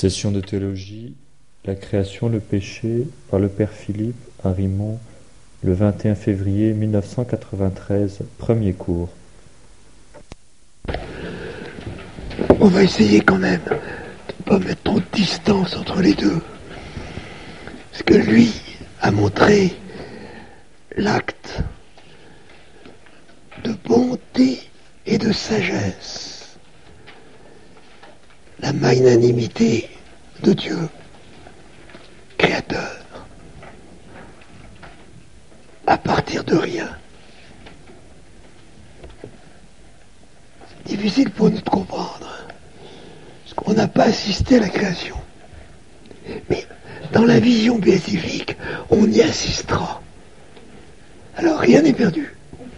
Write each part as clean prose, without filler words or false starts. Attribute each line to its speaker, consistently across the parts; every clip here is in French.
Speaker 1: Session de théologie, la création, le péché, par le Père Philippe à Rimont, le 21 février 1993, premier cours.
Speaker 2: On va essayer quand même de ne pas mettre trop de distance entre les deux. Parce que lui a montré l'acte de bonté et de sagesse, la magnanimité de Dieu, créateur, à partir de rien. C'est difficile pour nous de comprendre, parce qu'on n'a pas assisté à la création. Mais dans la vision béatifique, on y assistera. Alors rien n'est perdu.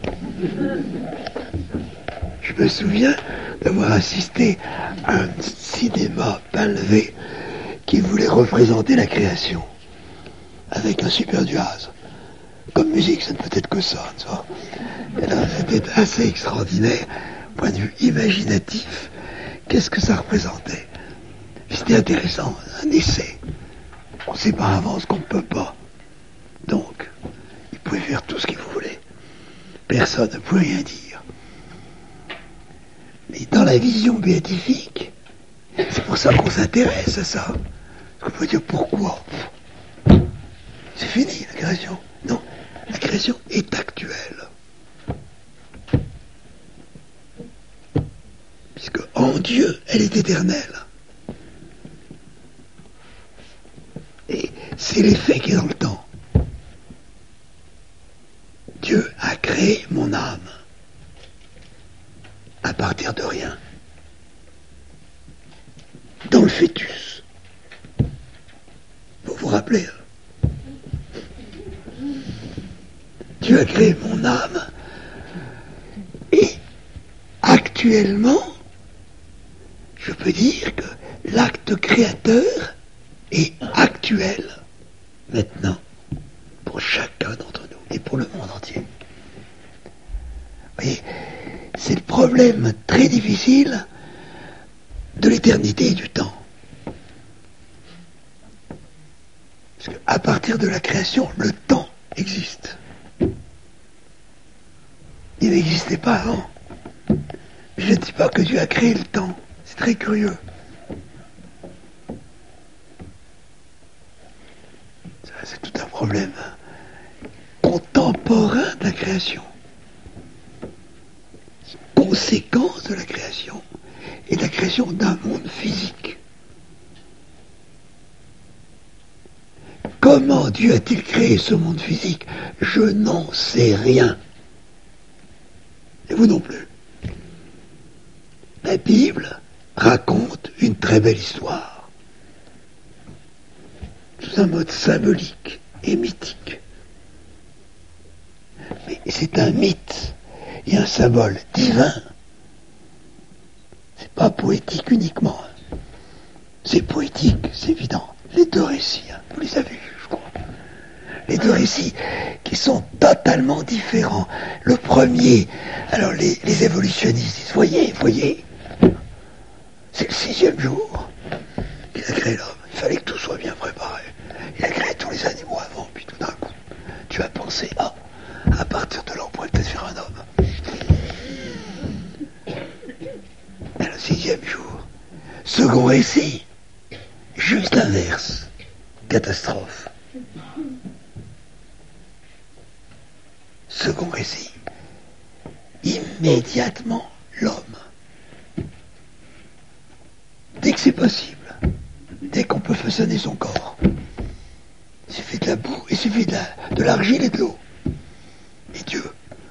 Speaker 2: Je me souviens d'avoir assisté à un cinéma Pinlevé qui voulait représenter la création avec un super jazz. Comme musique, ça ne peut être que ça, tu vois. Et là, c'était assez extraordinaire, point de vue imaginatif. Qu'est-ce que ça représentait? C'était intéressant, un essai. On sait par avance qu'on ne peut pas. Donc, il pouvait faire tout ce qu'il voulait. Personne ne pouvait rien dire. Mais dans la vision béatifique, c'est pour ça qu'on s'intéresse à ça. On peut dire pourquoi. C'est fini la création. Non, la création est actuelle. Puisque en Dieu, elle est éternelle. Et c'est l'effet qui est dans le temps. Dieu a créé mon âme à partir de rien. Dans le fœtus. Vous vous rappelez, hein? Dieu a créé mon âme et actuellement, je peux dire que l'acte créateur est actuel maintenant pour chacun d'entre nous et pour le monde entier. Vous voyez, c'est le problème très difficile de l'éternité et du temps. Parce qu'à partir de la création, le temps existe. Il n'existait pas avant. Je ne dis pas que Dieu a créé le temps. C'est très curieux. Ça, c'est tout un problème contemporain de la création. Conséquence de la création et de la création d'un monde physique. Comment Dieu a-t-il créé ce monde physique? Je n'en sais rien. Et vous non plus. La Bible raconte une très belle histoire. Sous un mode symbolique et mythique. Mais c'est un mythe et un symbole divin. C'est pas poétique uniquement. C'est poétique, c'est évident. Les deux récits, hein, vous les avez vus, je crois. Les deux récits qui sont totalement différents. Le premier, alors les évolutionnistes disent, voyez, c'est le 6e jour qu'il a créé l'homme. Il fallait que tout soit bien préparé. Il a créé tous les animaux avant, puis tout d'un coup, tu as pensé, à partir de là, on pourrait peut-être faire un homme. Et le 6e jour, second récit, juste l'inverse, catastrophe. Second récit, immédiatement l'homme. Dès que c'est possible, dès qu'on peut façonner son corps, il suffit de la boue, il suffit de l'argile et de l'eau. Et Dieu,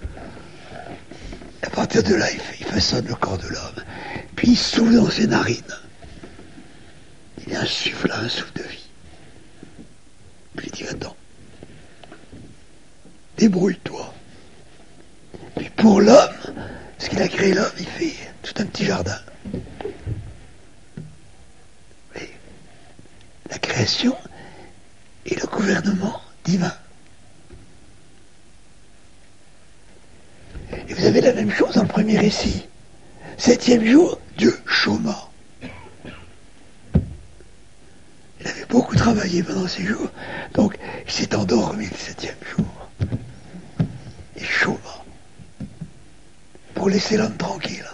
Speaker 2: à partir de là, il façonne le corps de l'homme, puis il souffle dans ses narines. Il insuffle un souffle de vie. Puis il dit, attends, débrouille-toi. Puis pour l'homme, parce qu'il a créé l'homme, il fait tout un petit jardin. Et la création et le gouvernement divin. Et vous avez la même chose dans le premier récit. 7e jour, Dieu chôma. beaucoup travaillé pendant 6 jours, donc il s'est endormi le 7e jour. Et chaud, pour laisser l'homme tranquille.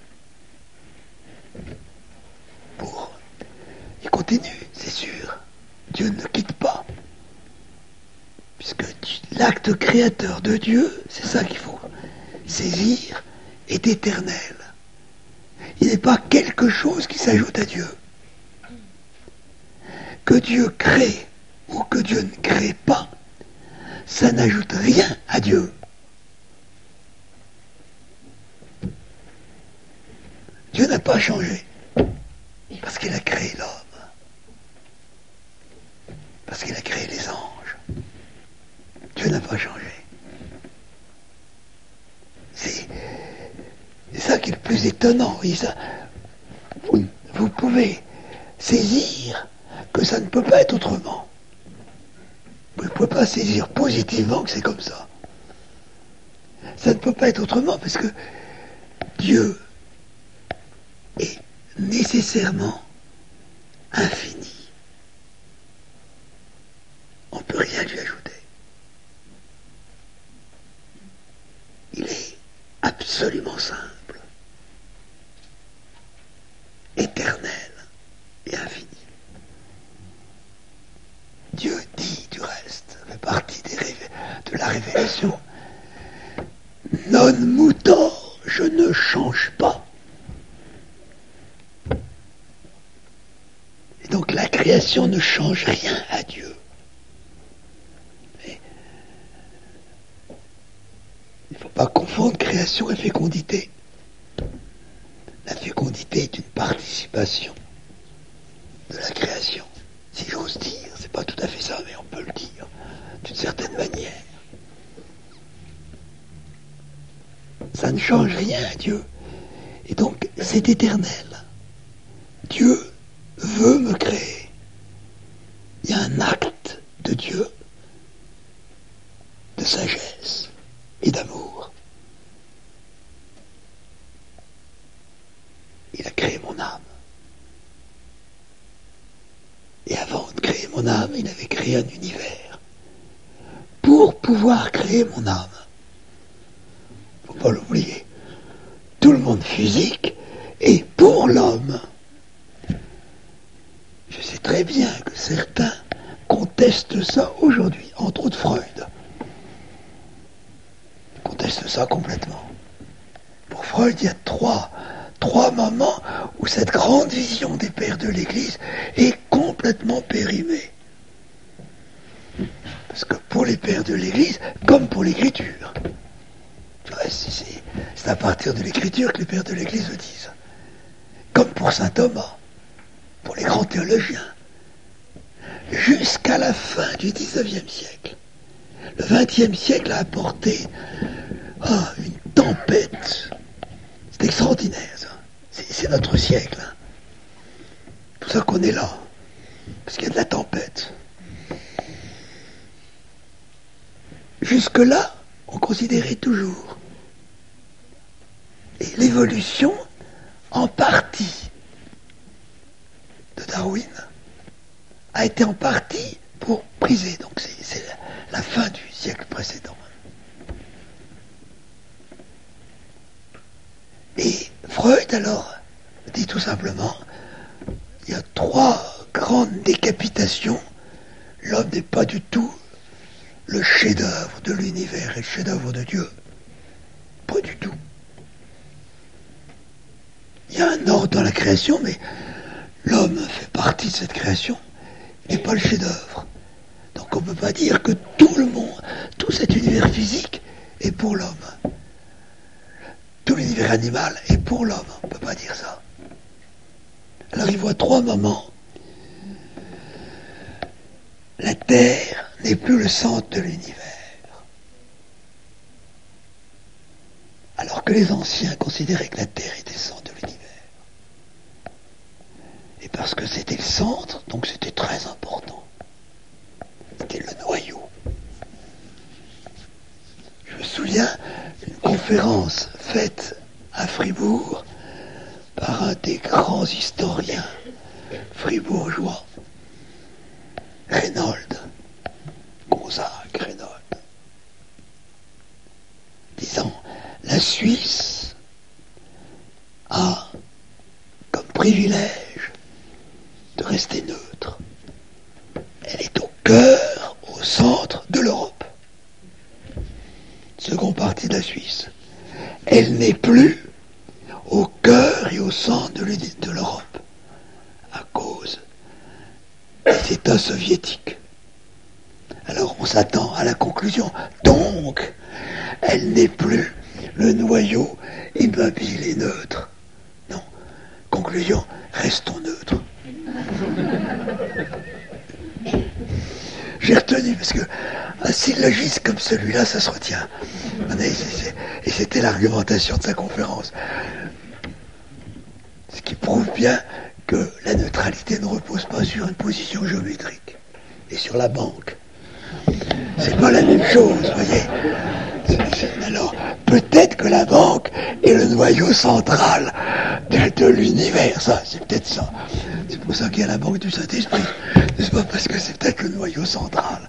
Speaker 2: Il continue, c'est sûr. Dieu ne quitte pas. Puisque l'acte créateur de Dieu, c'est ça qu'il faut saisir, est éternel. Il n'est pas quelque chose qui s'ajoute à Dieu. Que Dieu crée ou que Dieu ne crée pas, ça n'ajoute rien à Dieu. Dieu n'a pas changé parce qu'il a créé l'homme, parce qu'il a créé les anges. Dieu n'a pas changé. C'est ça qui est le plus étonnant. Oui, ça, vous pouvez saisir que ça ne peut pas être autrement. Vous ne pouvez pas saisir positivement que c'est comme ça. Ça ne peut pas être autrement parce que Dieu est nécessairement infini. On ne peut rien lui ajouter. Il est absolument simple, éternel et infini. Dieu dit du reste, ça fait partie de la révélation, non mutor, je ne change pas. Et donc la création ne change rien à Dieu. Il ne faut pas confondre création et fécondité. La fécondité est une participation de la création. Si j'ose dire, c'est pas tout à fait ça, mais on peut le dire d'une certaine manière. Ça ne change rien à Dieu. Et donc, c'est éternel. Dieu veut me créer. Il y a un acte de Dieu, de sagesse et d'amour. Il a créé mon âme. Et avant de créer mon âme, il avait créé un univers. Pour pouvoir créer mon âme, il ne faut pas l'oublier, tout le monde physique est pour l'homme. Je sais très bien que certains contestent ça aujourd'hui, entre autres Freud. Contestent ça complètement. Pour Freud, il y a trois moments où cette grande vision des pères de l'Église est complètement périmée. Parce que pour les pères de l'Église, comme pour l'Écriture, c'est à partir de l'Écriture que les pères de l'Église le disent. Comme pour saint Thomas, pour les grands théologiens, jusqu'à la fin du XIXe siècle. Le XXe siècle a apporté une tempête. C'est extraordinaire, ça. C'est notre siècle. Hein. Pour ça qu'on est là. Parce qu'il y a de la tempête. Jusque-là, on considérait toujours. Et l'évolution, en partie, de Darwin, a été en partie pour briser. Donc c'est la fin du siècle précédent. Et Freud, alors, dit tout simplement, il y a 3 grandes décapitations. L'homme n'est pas du tout le chef-d'œuvre de l'univers et le chef-d'œuvre de Dieu. Pas du tout. Il y a un ordre dans la création, mais l'homme fait partie de cette création. Il n'est pas le chef-d'œuvre. Donc on ne peut pas dire que tout le monde, tout cet univers physique est pour l'homme. Tout l'univers animal est pour l'homme. On ne peut pas dire ça. Alors il voit 3 moments. La Terre n'est plus le centre de l'univers. Alors que les anciens considéraient que la Terre était le centre de l'univers. Et parce que c'était le centre, donc c'était très important. C'était le noyau. Je me souviens d'une conférence faite à Fribourg par un des grands historiens fribourgeois, Reynolds, Gonzague Reynolds, disant la Suisse a comme privilège de rester neutre. Elle est au cœur, au centre de l'Europe. Second partie de la Suisse. Elle n'est plus au cœur et au centre de l'Europe à cause des États soviétiques. Alors on s'attend à la conclusion. Donc, elle n'est plus le noyau immobile et neutre. Non. Conclusion, restons neutres. J'ai retenu parce que un syllogisme comme celui-là, ça se retient. Et c'était l'argumentation de sa conférence. Ce qui prouve bien que la neutralité ne repose pas sur une position géométrique et sur la banque. C'est pas la même chose, vous voyez. Alors, peut-être que la banque est le noyau central de l'univers, ça, c'est peut-être ça. C'est pour ça qu'il y a la banque du Saint-Esprit, n'est-ce pas? Parce que c'est peut-être le noyau central.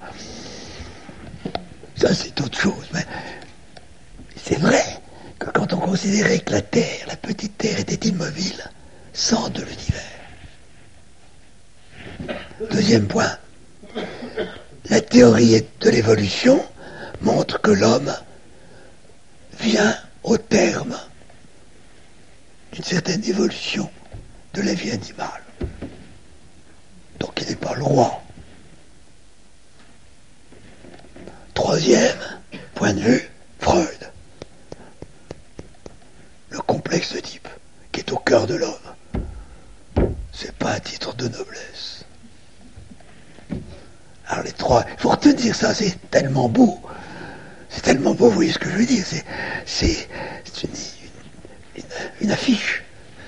Speaker 2: Ça, c'est autre chose, mais c'est vrai que quand on considérait que la Terre, la petite Terre, était immobile, centre de l'univers. Deuxième point, la théorie de l'évolution montre que l'homme vient au terme d'une certaine évolution de la vie animale. Donc il n'est pas le roi. Troisième point de vue, Freud. Le complexe de type qui est au cœur de l'homme. C'est pas un titre de noblesse. Alors les trois, il faut retenir ça, c'est tellement beau. C'est tellement beau, vous voyez ce que je veux dire. C'est une affiche.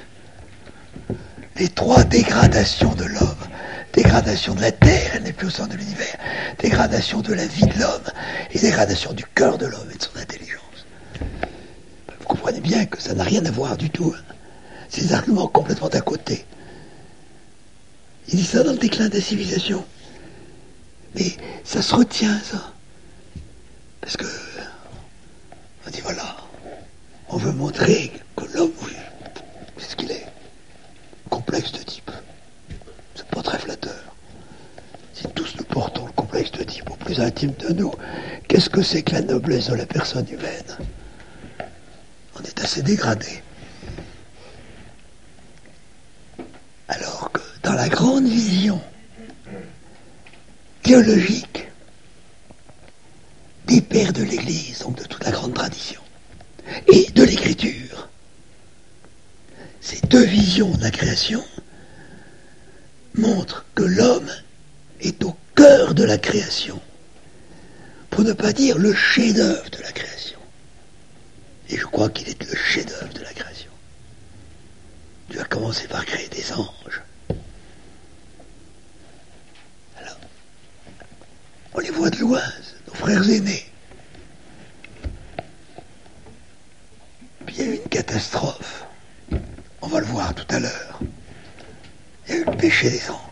Speaker 2: Les trois dégradations de l'homme. Dégradation de la Terre, elle n'est plus au centre de l'univers. Dégradation de la vie de l'homme et dégradation du cœur de l'homme et de son intelligence. Vous comprenez bien que ça n'a rien à voir du tout. Hein. C'est des arguments complètement à côté. Il dit ça dans le déclin de la civilisation. Mais ça se retient, ça. Parce que on dit voilà, on veut montrer que l'homme, oui, c'est ce qu'il est. Complexe de type. C'est pas très flatteur. Si tous nous portons le complexe de type au plus intime de nous, qu'est-ce que c'est que la noblesse de la personne humaine? On est assez dégradé. Alors que dans la grande vision théologique des pères de l'Église, donc de toute la grande tradition, et de l'Écriture, ces deux visions de la création montrent que l'homme est au cœur de la création, pour ne pas dire le chef-d'œuvre de la création. Et je crois qu'il est le chef-d'œuvre de la création. Dieu a commencé par créer des anges. Alors, on les voit de loin, nos frères aînés. Puis il y a eu une catastrophe. On va le voir tout à l'heure. Il y a eu le péché des anges.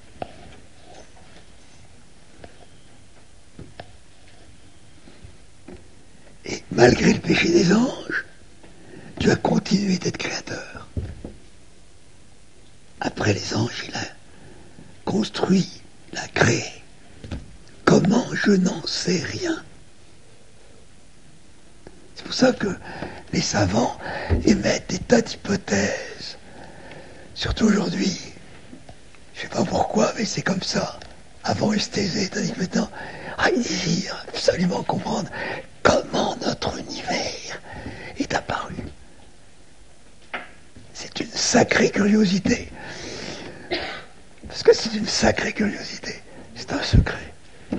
Speaker 2: Et malgré le péché des anges, Dieu a continué d'être créateur. Après les anges, il a construit, il a créé. Comment? Je n'en sais rien. C'est pour ça que les savants émettent des tas d'hypothèses. Surtout aujourd'hui. Je ne sais pas pourquoi, mais c'est comme ça. Avant Esthésée, tandis que maintenant, il désire absolument comprendre comment notre univers est apparu. C'est une sacrée curiosité. Parce que c'est une sacrée curiosité. C'est un secret.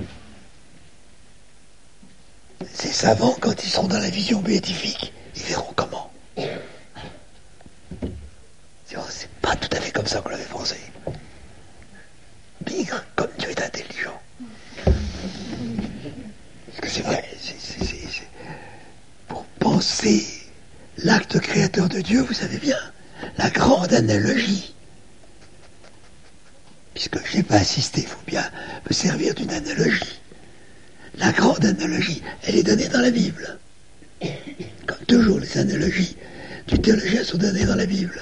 Speaker 2: Ces savants, quand ils seront dans la vision béatifique, ils verront comment. C'est pas tout à fait comme ça qu'on l'avait pensé. Bigre, comme Dieu est intelligent. Parce que c'est vrai, pour penser l'acte créateur de Dieu, vous savez bien, la grande analogie, puisque je n'ai pas assisté, il faut bien me servir d'une analogie. La grande analogie, elle est donnée dans la Bible. Comme toujours, les analogies du théologien sont données dans la Bible.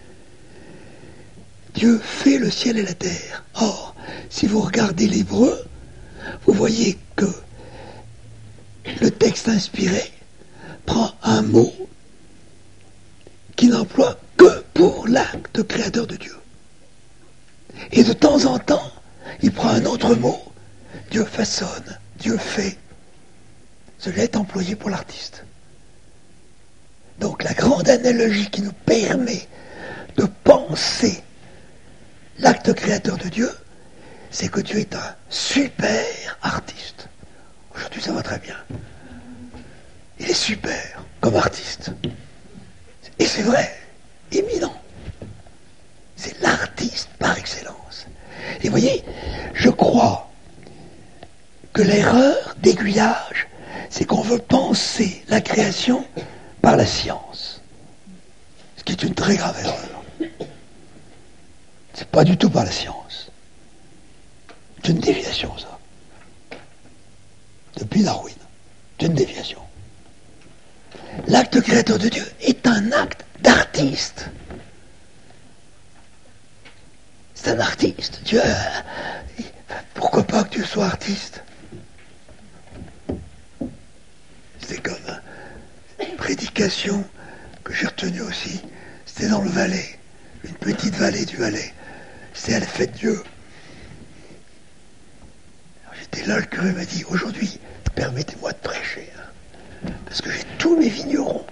Speaker 2: Dieu fait le ciel et la terre. Or, si vous regardez l'hébreu, vous voyez que le texte inspiré prend un mot qui n'emploie que pour l'acte créateur de Dieu. Et de temps en temps, il prend un autre mot. Dieu façonne, Dieu fait. Cela est employé pour l'artiste. Donc la grande analogie qui nous permet de penser l'acte créateur de Dieu, c'est que Dieu est un super artiste. Aujourd'hui, ça va très bien. Il est super comme artiste. Et c'est vrai, éminent. C'est l'artiste par excellence. Et vous voyez, je crois que l'erreur d'aiguillage, c'est qu'on veut penser la création par la science. Ce qui est une très grave erreur. C'est pas du tout par la science. C'est une déviation, ça. Depuis Darwin. C'est une déviation. L'acte créateur de Dieu est un acte d'artiste. C'est un artiste. Dieu, pourquoi pas que Dieu soit artiste? C'est comme une prédication que j'ai retenue aussi. C'était dans le Valais, une petite vallée du Valais. C'était à la fête Dieu. Alors j'étais là, le curé m'a dit, aujourd'hui, permettez-moi de prêcher, hein, parce que j'ai tous mes vignerons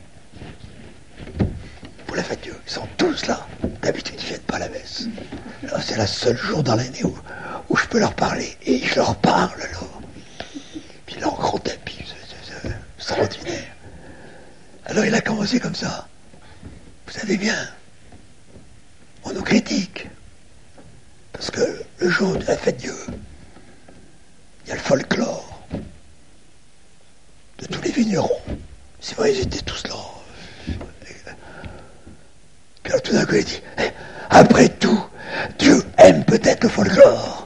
Speaker 2: pour la fête Dieu. Ils sont tous là. D'habitude, ils ne viennent pas à la messe. Alors, c'est le seul jour dans l'année où je peux leur parler. Et je leur parle, alors. Puis leur gros tapis, c'est extraordinaire. Alors, il a commencé comme ça. Vous savez bien, on nous critique. Parce que le jour de la fête Dieu, il y a le folklore de tous les vignerons. C'est vrai, ils étaient tous là. Puis alors tout d'un coup, il dit, après tout, Dieu aime peut-être le folklore.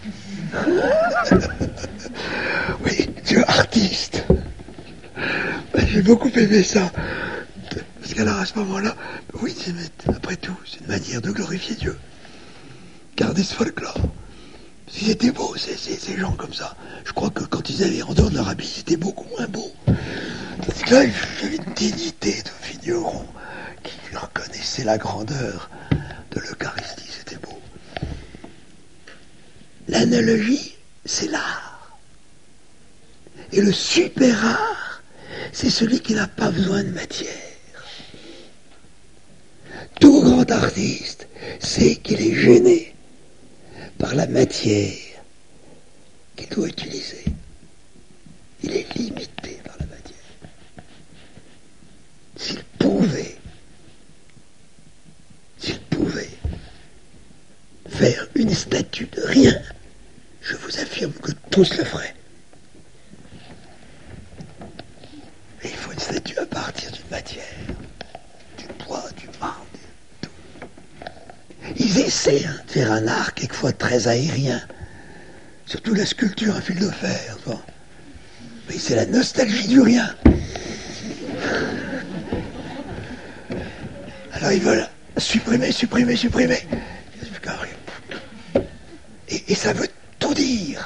Speaker 2: Oui, Dieu artiste. Ben, j'ai beaucoup aimé ça. Parce qu'alors à ce moment-là, oui, mais après tout, c'est une manière de glorifier Dieu. Garder ce folklore. Parce qu'ils étaient beaux, ces gens comme ça. Je crois que quand ils allaient en dehors de leur habit, ils étaient beaucoup moins beaux. Tandis que là, il y avait une dignité de vigneron qui reconnaissait la grandeur de l'Eucharistie. C'était beau. L'analogie, c'est l'art. Et le super art, c'est celui qui n'a pas besoin de matière. Tout grand artiste sait qu'il est gêné par la matière qu'il doit utiliser. Il est limité par la matière. S'il pouvait faire une statue de rien, je vous affirme que tous le feraient. Mais il faut une statue à partir d'une matière, du bois, du marbre, du tout. Ils essaient de faire un art quelquefois très aérien, surtout la sculpture à fil de fer. Bon. Mais c'est la nostalgie du rien. Alors ils veulent supprimer. Et ça veut tout dire.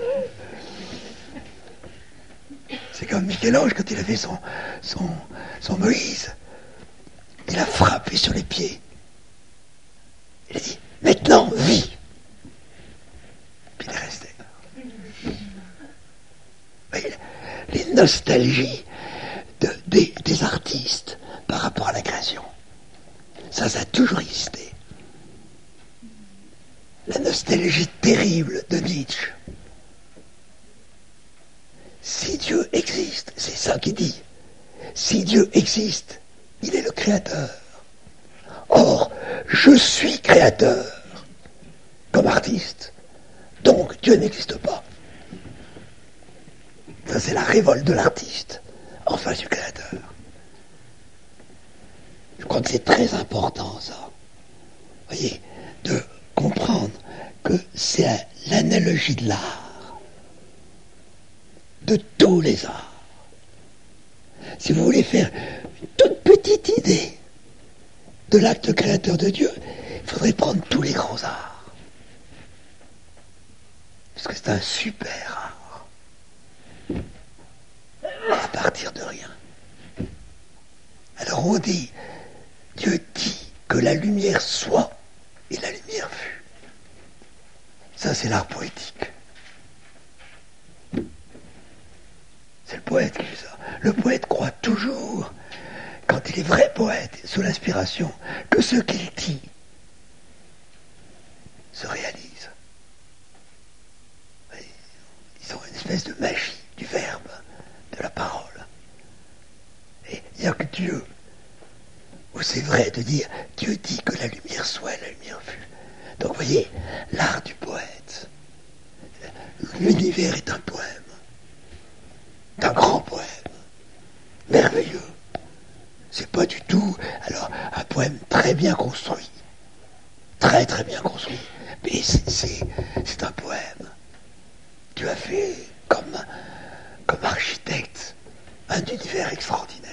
Speaker 2: C'est comme Michel-Ange quand il a fait son Moïse. Il a frappé sur les pieds. Il a dit, maintenant, vis. Puis il est resté. Mais les nostalgies des artistes par rapport à la création, ça a toujours existé. La nostalgie terrible de Nietzsche. Si Dieu existe, c'est ça qu'il dit. Si Dieu existe, il est le créateur. Or, je suis créateur comme artiste. Donc, Dieu n'existe pas. Ça, c'est la révolte de l'artiste en face du créateur. Je crois que c'est très important, ça. Vous voyez, de comprendre que c'est l'analogie de l'art, de tous les arts. Si vous voulez faire une toute petite idée de l'acte créateur de Dieu, il faudrait prendre tous les grands arts. Parce que c'est un super art. À partir de rien. Alors on dit, Dieu dit que la lumière soit, et la lumière fut. Ça, c'est l'art poétique. C'est le poète qui fait ça. Le poète croit toujours, quand il est vrai poète, sous l'inspiration, que ce qu'il dit se réalise. Ils ont une espèce de magie du verbe, de la parole. Et il n'y a que Dieu, où c'est vrai de dire, Dieu dit que la lumière soit, la lumière fut. Donc vous voyez, l'art du poète, l'univers est un poème, un grand poème, merveilleux. C'est pas du tout, alors, un poème très bien construit, très très bien construit, mais c'est un poème. Dieu a fait, comme architecte, un univers extraordinaire.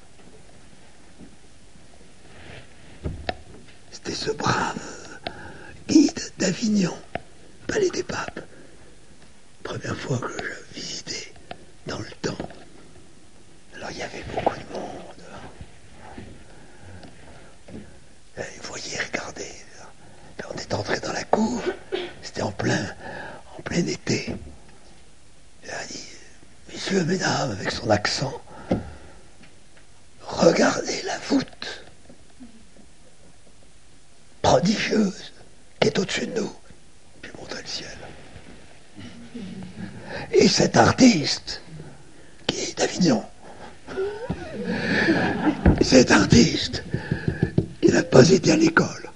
Speaker 2: C'était ce brave guide d'Avignon, palais des papes. Première fois que je visitais dans le temps. Alors il y avait beaucoup de monde. Vous voyez, regardez. On est entré dans la cour, c'était en plein été. Il a dit, messieurs, mesdames, avec son accent, regardez la voûte prodigieuse qui est au-dessus de nous. Puis montrer le ciel. Et cet artiste, qui est d'Avignon, cet artiste, il n'a pas été à l'école.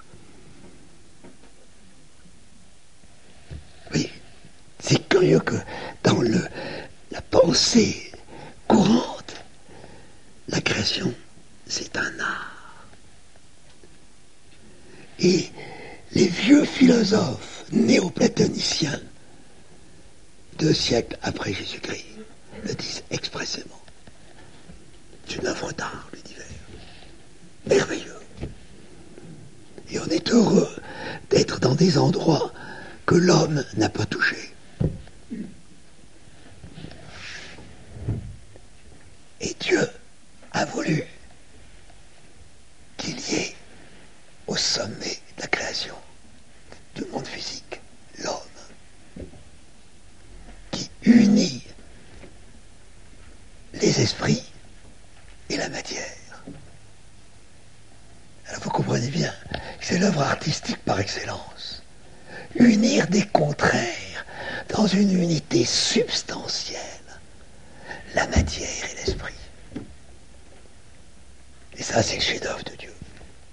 Speaker 2: Oui, c'est curieux que dans la pensée courante, la création, c'est un art. Et les vieux philosophes néoplatoniciens, 2 siècles après Jésus-Christ, le disent expressément. C'est une œuvre d'art, l'univers. Merveilleux. Et on est heureux d'être dans des endroits que l'homme n'a pas touchés. Et Dieu a voulu qu'il y ait au sommet de la création du monde physique, l'homme, qui unit les esprits et la matière. Alors vous comprenez bien que c'est l'œuvre artistique par excellence. Unir des contraires dans une unité substantielle, la matière et l'esprit. Et ça, c'est le chef-d'œuvre de Dieu.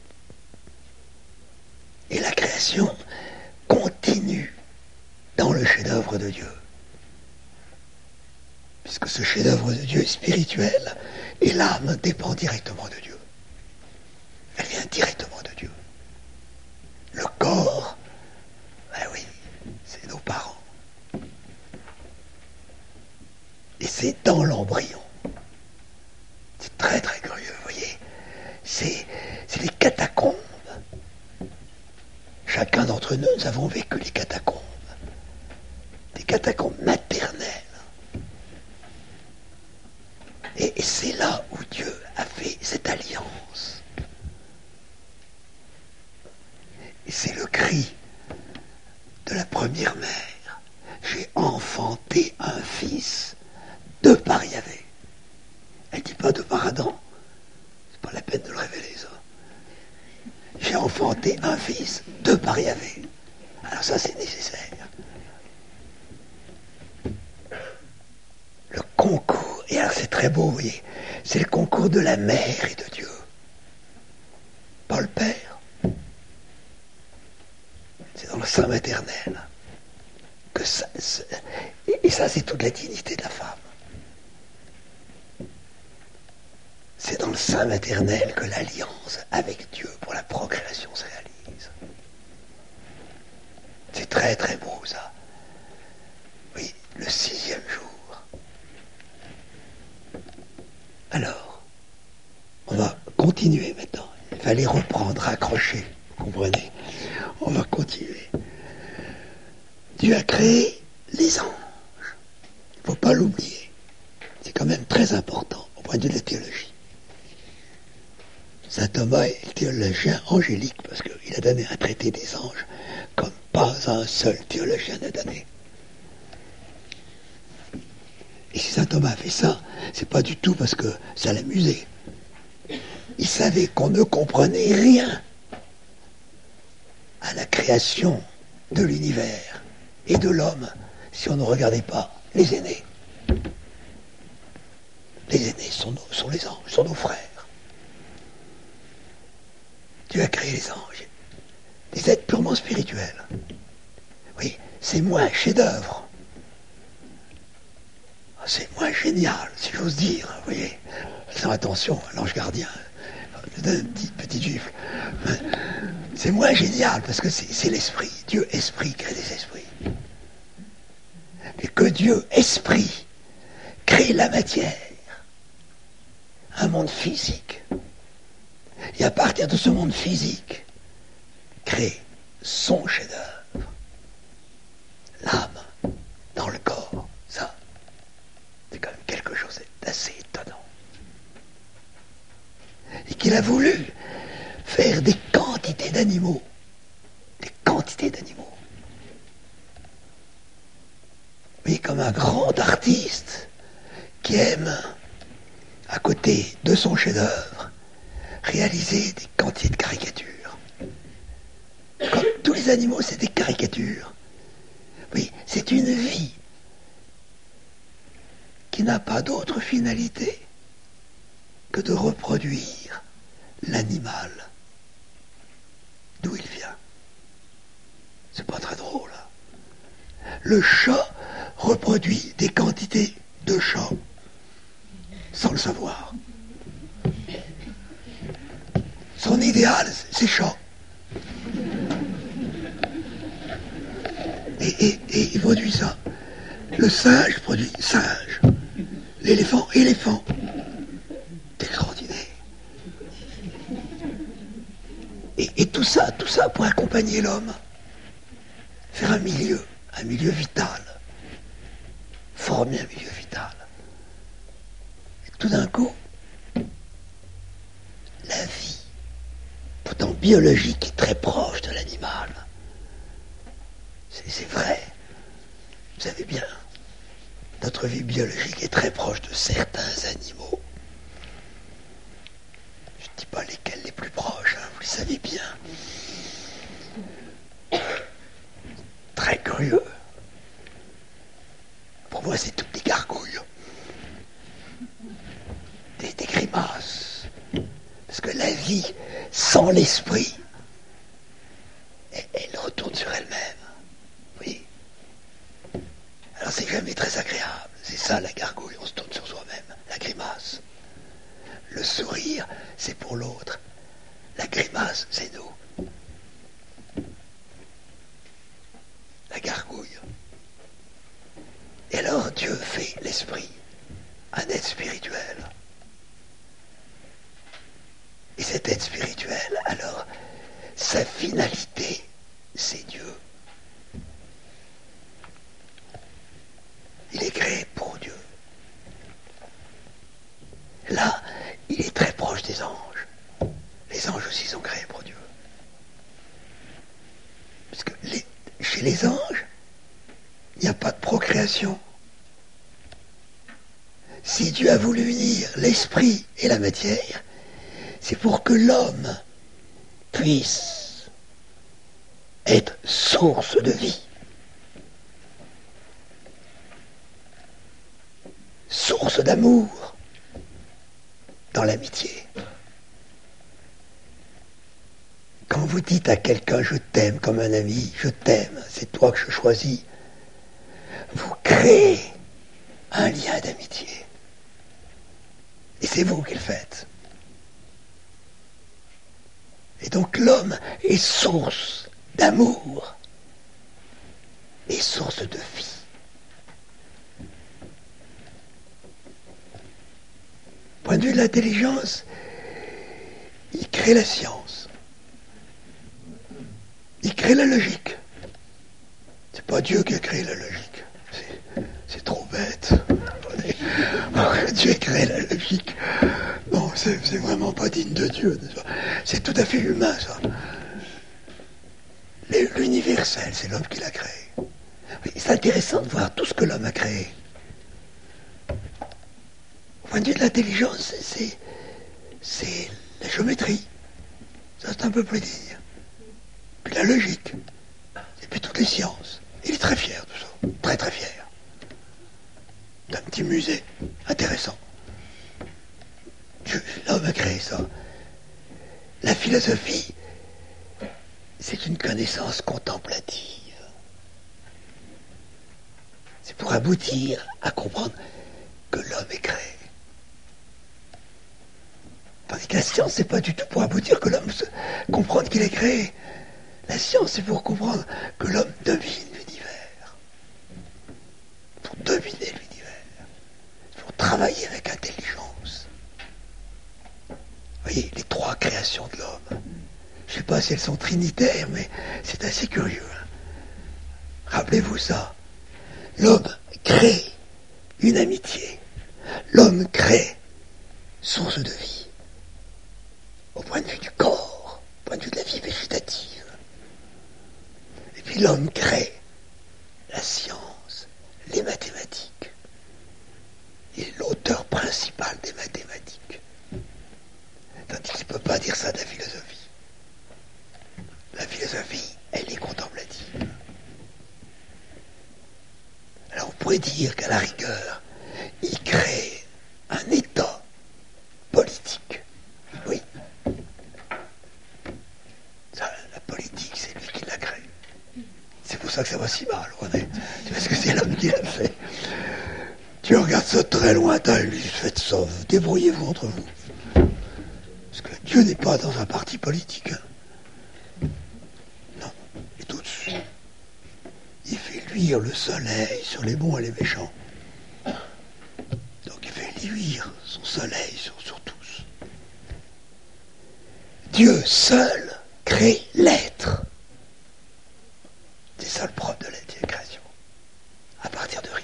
Speaker 2: Et la création continue dans le chef-d'œuvre de Dieu. Puisque ce chef-d'œuvre de Dieu est spirituel et l'âme dépend directement de Dieu. Elle vient directement de Dieu. Le corps, ben oui, c'est nos parents. Et c'est dans l'embryon. C'est très très curieux, vous voyez. C'est les catacombes. Chacun d'entre nous, nous avons vécu les catacombes. Des catacombes maternelles. Et c'est là où Dieu a fait cette alliance. Et c'est le cri de la première mère. J'ai enfanté un fils de par Yahvé. Elle ne dit pas de par Adam. C'est pas la peine de le révéler, ça. J'ai enfanté un fils de par Yahvé. Alors ça, c'est nécessaire. Le concours, et alors c'est très beau, vous voyez, c'est le concours de la mère et de Dieu. Pas le père. C'est dans le sein maternel. Que ça, et ça, c'est toute la dignité de la femme. C'est dans le sein maternel que l'alliance avec Dieu pour la procréation se réalise. C'est très très beau ça. Oui, le 6e jour. Alors, on va continuer maintenant. Il fallait reprendre, raccrocher, vous comprenez? On va continuer. Dieu a créé les anges. Il ne faut pas l'oublier. C'est quand même très important au point de vue de la théologie. Saint Thomas est le théologien angélique parce qu'il a donné un traité des anges comme pas un seul théologien n'a donné. Et si Saint Thomas a fait ça, c'est pas du tout parce que ça l'amusait. Il savait qu'on ne comprenait rien à la création de l'univers et de l'homme si on ne regardait pas les aînés. Les aînés sont les anges, sont nos frères. Dieu a créé les anges, des êtres purement spirituels. Oui, c'est moins un chef-d'œuvre. C'est moins génial, si j'ose dire, vous voyez. Faisons attention à l'ange gardien, un petit juif. C'est moins génial parce que c'est l'esprit. Dieu esprit crée des esprits. Et que Dieu esprit crée la matière, un monde physique. Et à partir de ce monde physique, crée son chef-d'œuvre, l'âme dans le corps. Ça, c'est quand même quelque chose d'assez étonnant. Et qu'il a voulu faire des quantités d'animaux. Des quantités d'animaux. Mais comme un grand artiste qui aime, à côté de son chef-d'œuvre, réaliser des quantités de caricatures. Comme tous les animaux, c'est des caricatures. Oui, c'est une vie qui n'a pas d'autre finalité que de reproduire l'animal d'où il vient. C'est pas très drôle. Le chat reproduit des quantités de chats sans le savoir. Son idéal, c'est chat. Et il produit ça. Le singe produit singe. L'éléphant, éléphant. C'est extraordinaire. Et tout ça pour accompagner l'homme. Faire un milieu vital. Former un milieu vital. Et tout d'un coup, la vie, pourtant biologique, est très proche de l'animal. C'est vrai. Vous savez bien, notre vie biologique est très proche de certains animaux. Je ne dis pas lesquels les plus proches, hein, vous le savez bien. Très curieux. Pour moi, c'est toutes des gargouilles. Des grimaces. Parce que la vie, sans l'esprit, elle retourne sur elle-même. Oui. Alors c'est jamais très agréable. C'est ça la gargouille, on se tourne sur soi-même. La grimace. Le sourire, c'est pour l'autre. La grimace, c'est nous. La gargouille. Et alors Dieu fait l'esprit, un être spirituel. Et cet être spirituel, alors, sa finalité, c'est Dieu. Il est créé pour Dieu. Là, il est très proche des anges. Les anges aussi sont créés pour Dieu. Parce que chez les anges, il n'y a pas de procréation. Si Dieu a voulu unir l'esprit et la matière, c'est pour que l'homme puisse être source de vie. Source d'amour dans l'amitié. Quand vous dites à quelqu'un « je t'aime » comme un ami, « je t'aime, c'est toi que je choisis », vous créez un lien d'amitié. Et c'est vous qui le faites. Et donc l'homme est source d'amour et source de vie. Point de vue de l'intelligence, il crée la science. Il crée la logique. C'est pas Dieu qui a créé la logique. C'est trop bête. Dieu a créé la logique. Non, c'est vraiment pas digne de Dieu. C'est tout à fait humain, ça. L'universel, c'est l'homme qui l'a créé. C'est intéressant de voir tout ce que l'homme a créé. Au point de vue de l'intelligence, c'est la géométrie. Ça, c'est un peu plus digne. Puis la logique. Et puis toutes les sciences. Il est très fier de ça. Très très fier. D'un petit musée intéressant. L'homme a créé ça. La philosophie, c'est une connaissance contemplative. C'est pour aboutir à comprendre que l'homme est créé. Tandis que la science, c'est pas du tout pour aboutir que l'homme comprenne qu'il est créé. La science, c'est pour comprendre que l'homme devine l'univers. Pour deviner l'univers. Pour travailler avec intelligence. Vous voyez, les trois créations de l'homme. Je ne sais pas si elles sont trinitaires, mais c'est assez curieux. Rappelez-vous ça. L'homme crée une amitié. L'homme crée source de vie. Au point de vue du corps, au point de vue de la vie végétative. Et puis l'homme crée la science, les mathématiques. Il est l'auteur principal des mathématiques. Tandis qu'il ne peut pas dire ça de la philosophie. La philosophie, elle est contemplative. Alors on pourrait dire qu'à la rigueur, il crée un État politique. Oui. Ça, la politique, c'est lui qui l'a créée. C'est pour ça que ça va si mal, René. C'est parce que c'est l'homme qui l'a fait. Tu regardes ça très lointain, lui, faites ça, débrouillez-vous entre vous. Parce que Dieu n'est pas dans un parti politique. Non, il est au-dessus. Il fait luire le soleil sur les bons et les méchants. Donc il fait luire son soleil sur tous. Dieu seul crée l'être. C'est ça le propre de la création. À partir de rien.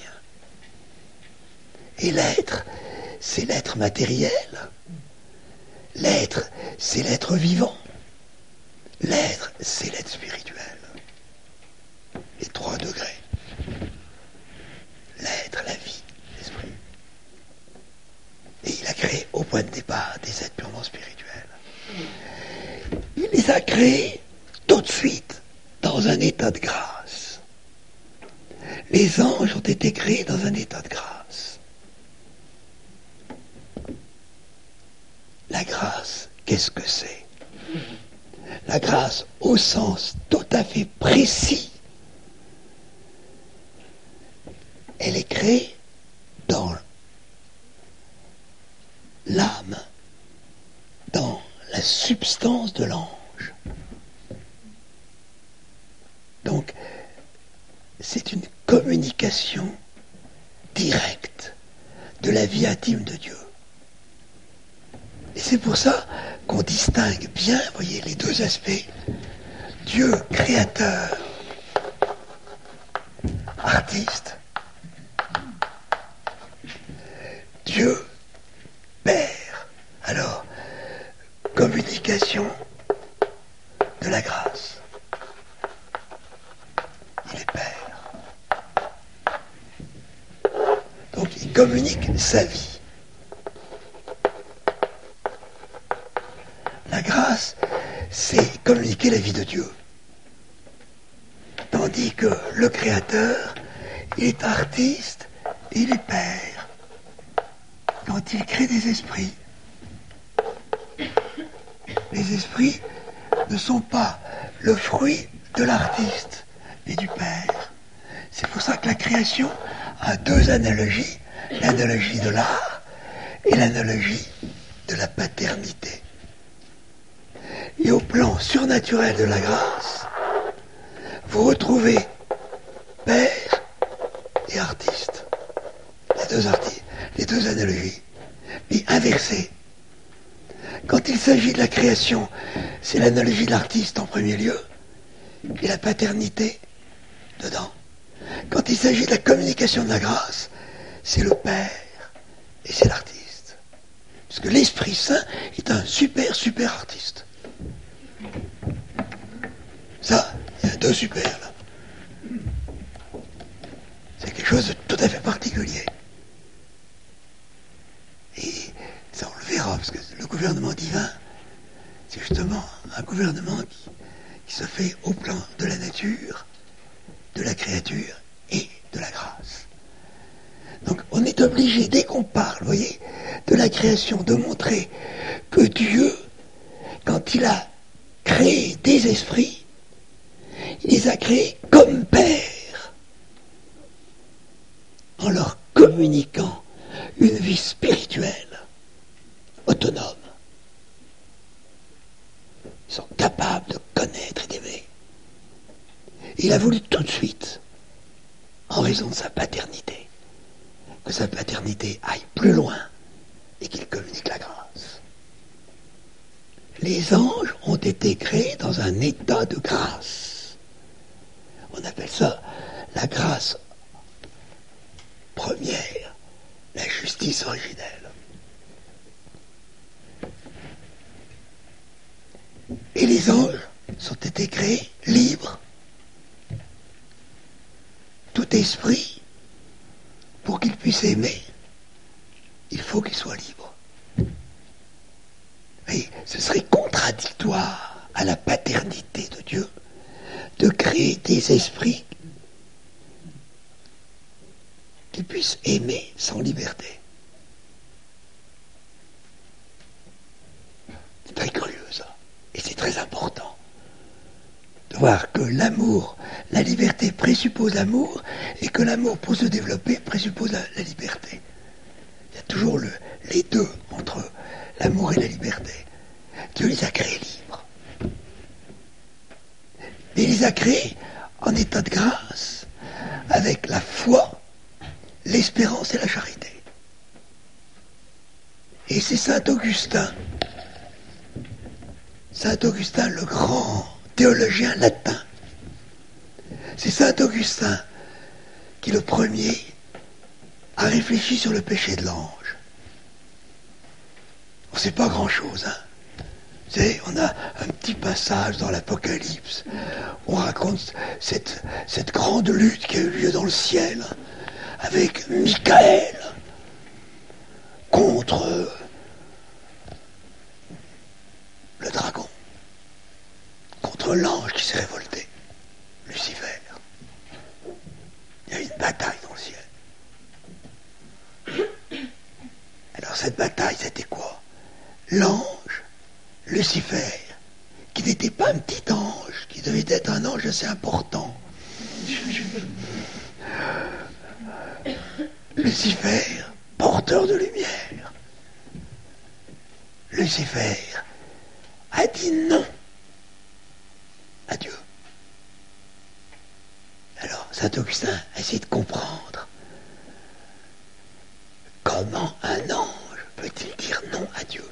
Speaker 2: Et l'être, c'est l'être matériel. L'être, c'est l'être vivant. L'être, c'est l'être spirituel. Les 3 degrés. L'être, la vie, l'esprit. Et il a créé au point de départ des êtres purement spirituels. Il les a créés tout de suite dans un état de grâce. Les anges ont été créés dans un état de grâce. La grâce, qu'est-ce que c'est? La grâce au sens tout à fait précis. Elle est créée dans l'âme, dans la substance de l'ange. Donc, c'est une communication directe de la vie intime de Dieu. Et c'est pour ça qu'on distingue bien, vous voyez, les deux aspects. Dieu créateur, artiste. Dieu Père. Alors, communication de la grâce. Il est Père. Donc, il communique sa vie. La grâce, c'est communiquer la vie de Dieu. Tandis que le Créateur, il est artiste, il est Père. Quand il crée des esprits, les esprits ne sont pas le fruit de l'artiste, mais du Père. C'est pour ça que la création a deux analogies, l'analogie de l'art et l'analogie de la paternité. Et au plan surnaturel de la grâce, vous retrouvez Père Quand il s'agit de la création, c'est l'analogie de l'artiste en premier lieu, et la paternité dedans. Quand il s'agit de la communication de la grâce, c'est le Père et c'est l'artiste. Parce que l'Esprit Saint est un super artiste. Ça, il y a deux super là. C'est quelque chose de tout à fait particulier. Et ça, on le verra, parce que le gouvernement divin, c'est justement un gouvernement qui se fait au plan de la nature, de la créature et de la grâce. Donc on est obligé, dès qu'on parle, vous voyez, de la création, de montrer que Dieu, quand il a créé des esprits, il les a créés comme Père, en leur communiquant une vie spirituelle, autonome. Ils sont capables de connaître et d'aimer. Il a voulu tout de suite, en raison de sa paternité, que sa paternité aille plus loin et qu'il communique la grâce. Les anges ont été créés dans un état de grâce. On appelle ça la grâce première, la justice originelle. Et les anges ont été créés libres. Tout esprit, pour qu'il puisse aimer, il faut qu'il soit libre. Mais ce serait contradictoire à la paternité de Dieu de créer des esprits qui puissent aimer sans liberté. C'est très curieux ça, et c'est très important de voir que l'amour, la liberté présuppose l'amour, et que l'amour, pour se développer, présuppose la liberté. Il y a toujours les deux entre l'amour et la liberté. Dieu les a créés libres. Mais il les a créés en état de grâce, avec la foi, l'espérance et la charité. Et c'est Saint Augustin, le grand théologien latin. C'est Saint Augustin qui, le premier, a réfléchi sur le péché de l'ange. On ne sait pas grand-chose, hein. Vous savez, on a un petit passage dans l'Apocalypse. On raconte cette grande lutte qui a eu lieu dans le ciel avec Michael contre le dragon, contre l'ange qui s'est révolté, Lucifer. Il y a eu une bataille dans le ciel. Alors cette bataille, c'était quoi? L'ange, Lucifer, qui n'était pas un petit ange, qui devait être un ange assez important. Lucifer, porteur de lumière. Lucifer a dit non à Dieu. Alors, saint Augustin a essayé de comprendre comment un ange peut-il dire non à Dieu.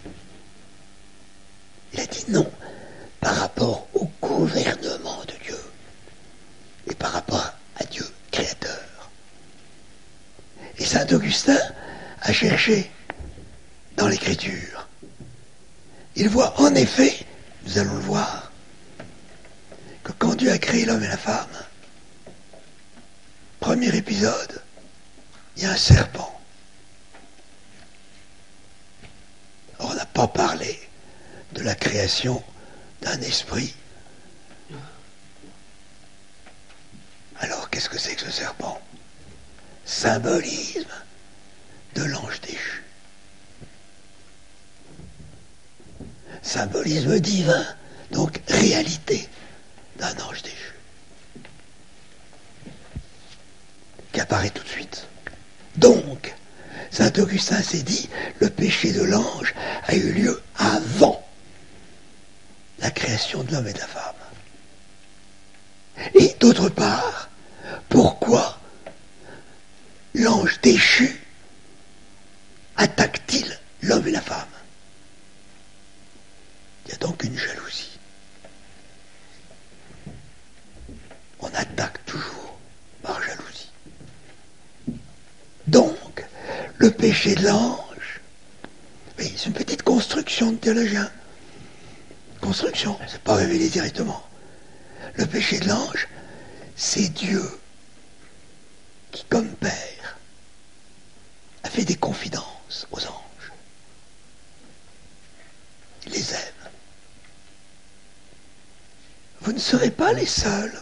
Speaker 2: Il a dit non par rapport au gouvernement de Dieu et par rapport à Dieu créateur. Et saint Augustin a cherché dans l'Écriture. Il voit en effet, nous allons le voir, que quand Dieu a créé l'homme et la femme, premier épisode, il y a un serpent. Or, on n'a pas parlé de la création d'un esprit. Alors, qu'est-ce que c'est que ce serpent? Symbolisme de l'ange déchu. Symbolisme divin, donc réalité d'un ange déchu, qui apparaît tout de suite. Donc, saint Augustin s'est dit, le péché de l'ange a eu lieu avant la création de l'homme et de la femme. Et d'autre part, pourquoi l'ange déchu attaque-t-il l'homme et la femme? Il y a donc une jalousie. On attaque toujours par jalousie. Donc, le péché de l'ange, oui, c'est une petite construction de théologien. Construction, c'est pas révélé directement. Le péché de l'ange, c'est Dieu qui, comme Père, a fait des confidences aux anges. Il les aime. Vous ne serez pas les seuls.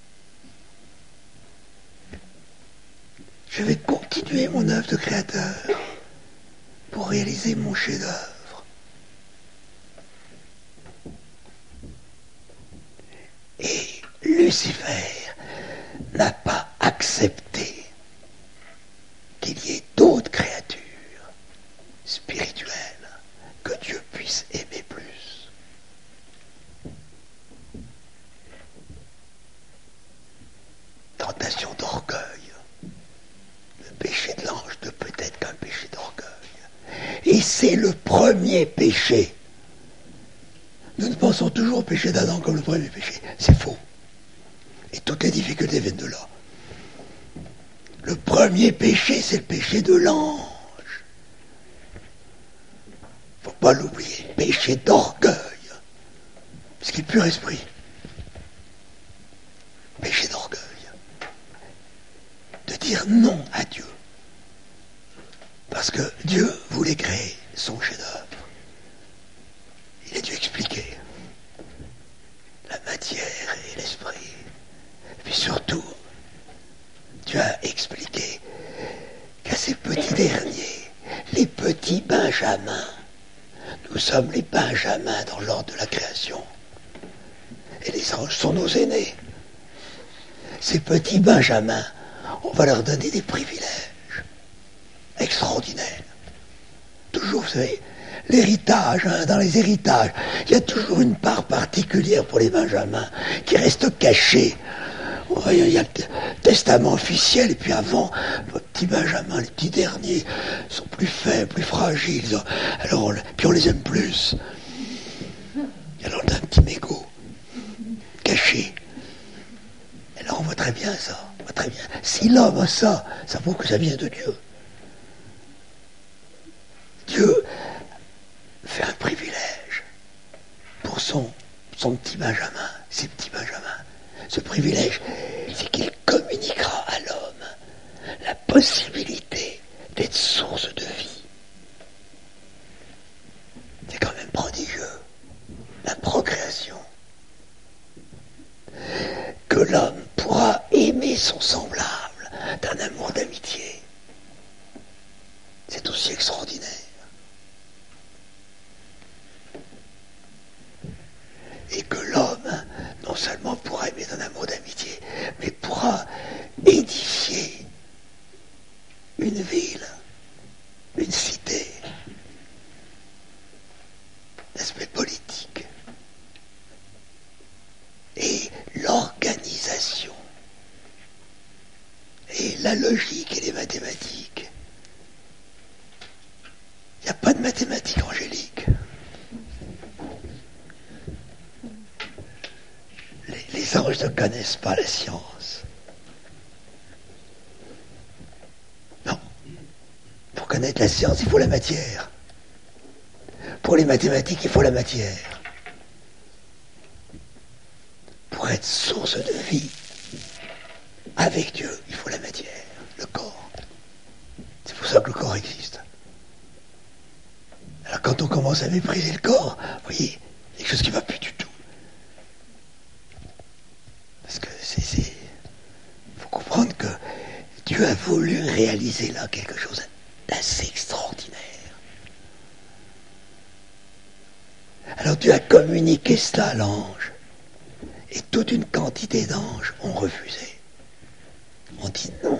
Speaker 2: Je vais continuer mon œuvre de créateur pour réaliser mon chef-d'œuvre. Et Lucifer n'a pas accepté qu'il y ait d'autres créatures spirituelles que Dieu puisse aimer plus. Tentation d'orgueil. Le péché de l'ange ne peut être qu'un péché d'orgueil. Et c'est le premier péché. Nous ne pensons toujours au péché d'Adam comme le premier péché. C'est faux. Et toutes les difficultés viennent de là. Le premier péché, c'est le péché de l'ange. Il ne faut pas l'oublier. Péché d'orgueil. Ce qui est pur esprit. Péché d'orgueil. De dire non à Dieu. Parce que Dieu voulait créer son chef-d'œuvre. Il a dû expliquer la matière et l'esprit. Et puis surtout, Dieu a expliqué qu'à ces petits derniers, les petits benjamins, nous sommes les benjamins dans l'ordre de la création. Et les anges sont nos aînés. Ces petits benjamins, on va leur donner des privilèges extraordinaires. Toujours, vous savez, l'héritage, dans les héritages, il y a toujours une part particulière pour les benjamins qui reste cachée. Il y a le testament officiel, et puis avant, les petits benjamins, les petits derniers, sont plus faibles, plus fragiles. Alors, puis on les aime plus. Alors on a un petit mégot, caché. Et là, on voit très bien ça. On voit très bien. Si l'homme a ça, ça prouve que ça vient de Dieu. Dieu fait un privilège pour son petit benjamin, ses petits benjamins. Ce privilège, c'est qu'il communiquera à l'homme la possibilité d'être source de vie. C'est quand même prodigieux, la procréation. Que l'homme pourra aimer son semblable d'un amour d'amitié. C'est aussi extraordinaire. Et que l'homme, non seulement pourra aimer d'un amour d'amitié, mais pourra édifier une ville, une cité, l'aspect politique, et l'organisation, et la logique et les mathématiques. Il n'y a pas de mathématiques angéliques. Les anges ne connaissent pas la science. Non. Pour connaître la science, il faut la matière. Pour les mathématiques, il faut la matière. Pour être source de vie avec Dieu, il faut la matière, le corps. C'est pour ça que le corps existe. Alors quand on commence à mépriser le corps, vous voyez, il y a quelque chose qui ne va plus du tout. Parce que il faut comprendre que Dieu a voulu réaliser là quelque chose d'assez extraordinaire. Alors Dieu a communiqué cela à l'ange. Et toute une quantité d'anges ont refusé. On dit non.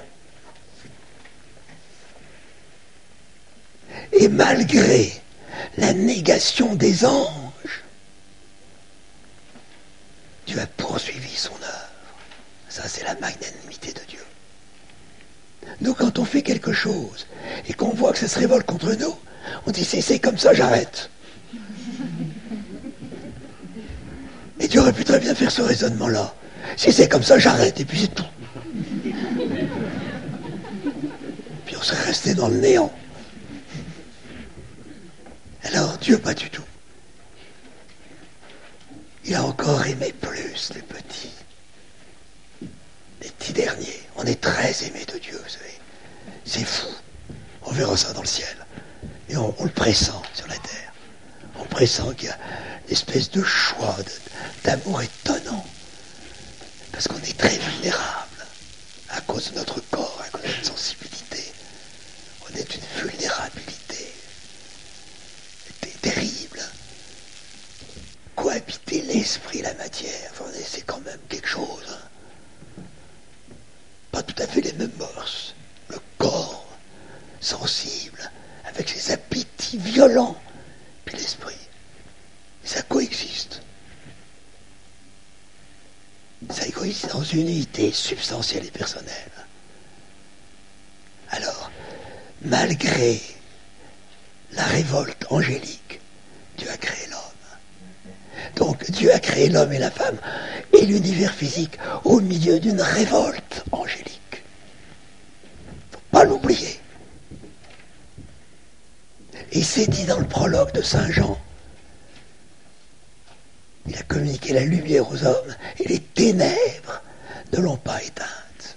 Speaker 2: Et malgré la négation des anges, Dieu a poursuivi son œuvre. Ça, c'est la magnanimité de Dieu. Nous, quand on fait quelque chose et qu'on voit que ça se révolte contre nous, on dit c'est comme ça, j'arrête. tu aurais pu très bien faire ce raisonnement-là. Si c'est comme ça, j'arrête, et puis c'est tout. Puis on serait resté dans le néant. Alors, Dieu, pas du tout. Il a encore aimé plus les petits. Les petits derniers. On est très aimés de Dieu, vous savez. C'est fou. On verra ça dans le ciel. Et on le pressent sur la terre. On pressent qu'il y a une espèce de choix, d'amour étonnant. Parce qu'on est très vulnérable à cause de notre corps, à cause de notre sensibilité. On est d'une vulnérabilité terrible. Cohabiter l'esprit et la matière, enfin, c'est quand même quelque chose. Hein. Pas tout à fait les mêmes mœurs. Le corps sensible, avec ses appétits violents, puis l'esprit. Ça coexiste. Ça coexiste dans une unité substantielle et personnelle. Alors, malgré la révolte angélique, Dieu a créé l'homme. Donc Dieu a créé l'homme et la femme et l'univers physique au milieu d'une révolte angélique. Faut pas l'oublier. Et c'est dit dans le prologue de Saint Jean. Il a communiqué la lumière aux hommes et les ténèbres ne l'ont pas éteinte.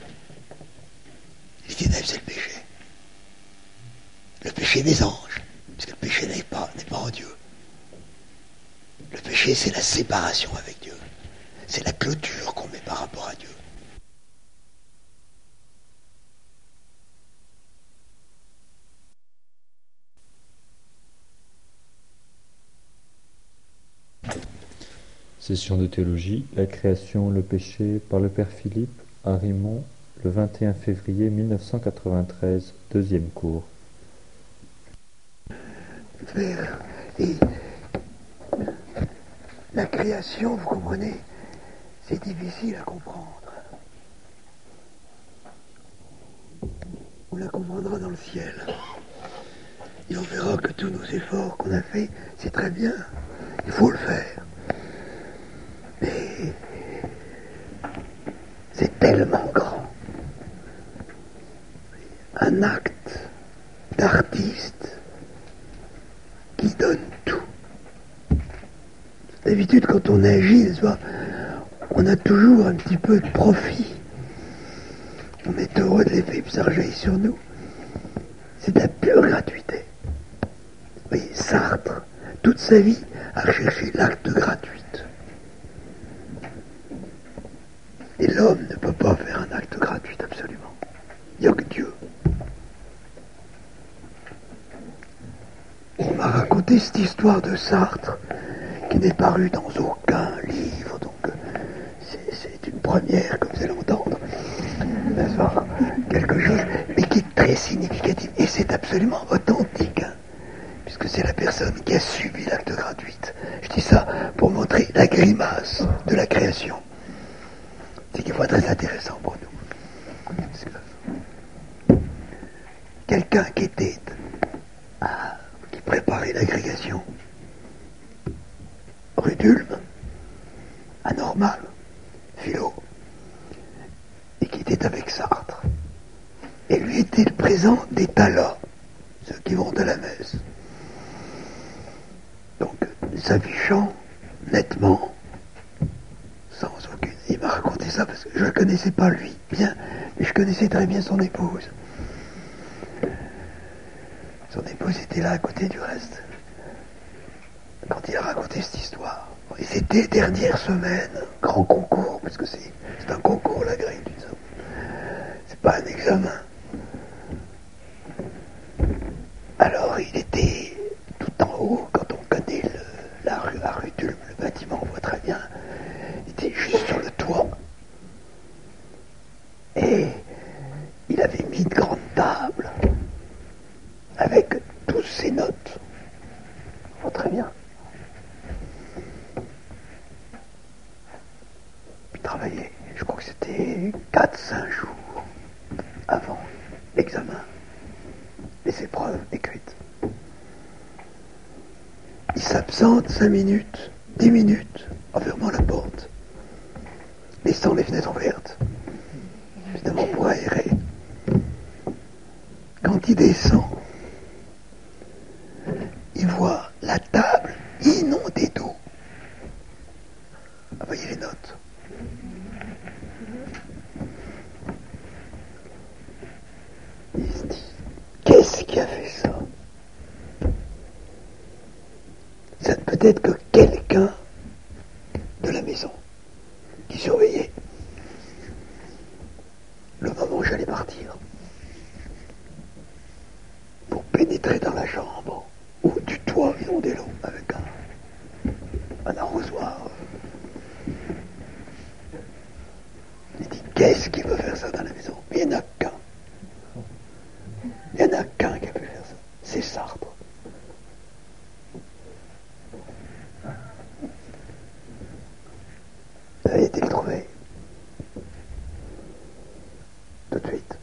Speaker 2: Les ténèbres, c'est le péché. Le péché des anges, parce que le péché n'est pas en Dieu. Le péché, c'est la séparation avec Dieu. C'est la clôture qu'on met par rapport à Dieu.
Speaker 1: Session de théologie, la création, le péché, par le Père Philippe, à Rimont, le 21 février 1993, deuxième cours.
Speaker 2: Et la création, vous comprenez, c'est difficile à comprendre. On la comprendra dans le ciel. Et on verra que tous nos efforts qu'on a faits, c'est très bien. Il faut le faire. Mais c'est tellement grand. Un acte d'artiste qui donne tout. D'habitude, quand on agit, on a toujours un petit peu de profit. On est heureux de l'effet, puis ça rejaillit sur nous. C'est de la pure gratuité. Vous voyez, Sartre, toute sa vie, a recherché l'acte gratuit. Et l'homme ne peut pas faire un acte gratuit, absolument. Il n'y a que Dieu. On m'a raconté cette histoire de Sartre, qui n'est parue dans aucun livre, donc c'est une première que vous allez entendre, n'est-ce pas, quelque chose, mais qui est très significatif, et c'est absolument authentique, hein, puisque c'est la personne qui a subi l'acte gratuit. Je dis ça pour montrer la grimace de la création. C'est qu'il faut être très intéressant pour nous. Quelqu'un qui était qui préparait l'agrégation, rue d'Ulm, anormal, philo, et qui était avec Sartre. Et lui était le présent des talas, ceux qui vont à la messe. Donc, s'affichant nettement, sans aucune. Il m'a raconté ça parce que je ne le connaissais pas lui bien, mais je connaissais très bien son épouse. Son épouse était là à côté du reste. Quand il a raconté cette histoire. Et c'était dernière semaine, grand concours, parce que c'est un concours la grille du temps. C'est pas un examen. Alors il était tout en haut, quand on connaît la rue d'Ulm, le bâtiment, on voit très bien. Il était juste sur le toit. Et il avait mis de grandes tables avec toutes ses notes. On voit très bien. Puis travailler, je crois que c'était 4-5 jours avant l'examen, les épreuves écrites. Il s'absente 5 minutes, 10 minutes, en fermant la porte, laissant les fenêtres ouvertes, évidemment pour aérer. Quand il descend, il voit la table inondée d'eau. Ah, voyez les notes. Il se dit, qu'est-ce qui a fait ça? Ça ne peut être que quelqu'un de la maison qui surveillait le moment où j'allais partir pour pénétrer dans la chambre où du toit inondait l'eau avec un arrosoir. Il dit, qu'est-ce qui veut faire ça dans la maison? Il n'y en a qu'un. Il n'y en a qu'un qui a pu faire ça. C'est Sartre. Ça a été le trouver. Tout de suite.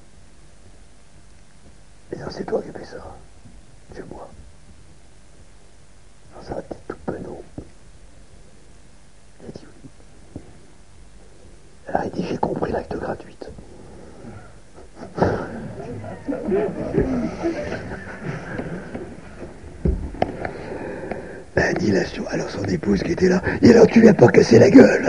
Speaker 2: Et non, c'est toi qui as fait ça. C'est moi. Alors ça a été tout penaud. J'ai dit oui. Alors il dit, j'ai compris l'acte gratuite. Annihilation. Alors son épouse qui était là, et alors tu lui as pas cassé la gueule.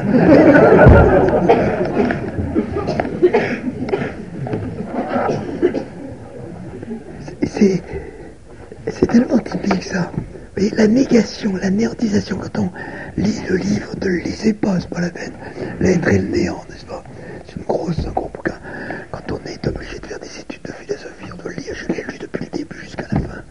Speaker 2: C'est tellement typique ça. Mais la négation, la néantisation, quand on lit le livre, ne le lisez pas, c'est pas la peine. L'être et le néant, n'est-ce pas? C'est un gros bouquin. Quand on est obligé de faire des études de philosophie, on doit le lire. Je l'ai lu depuis le début jusqu'à la fin.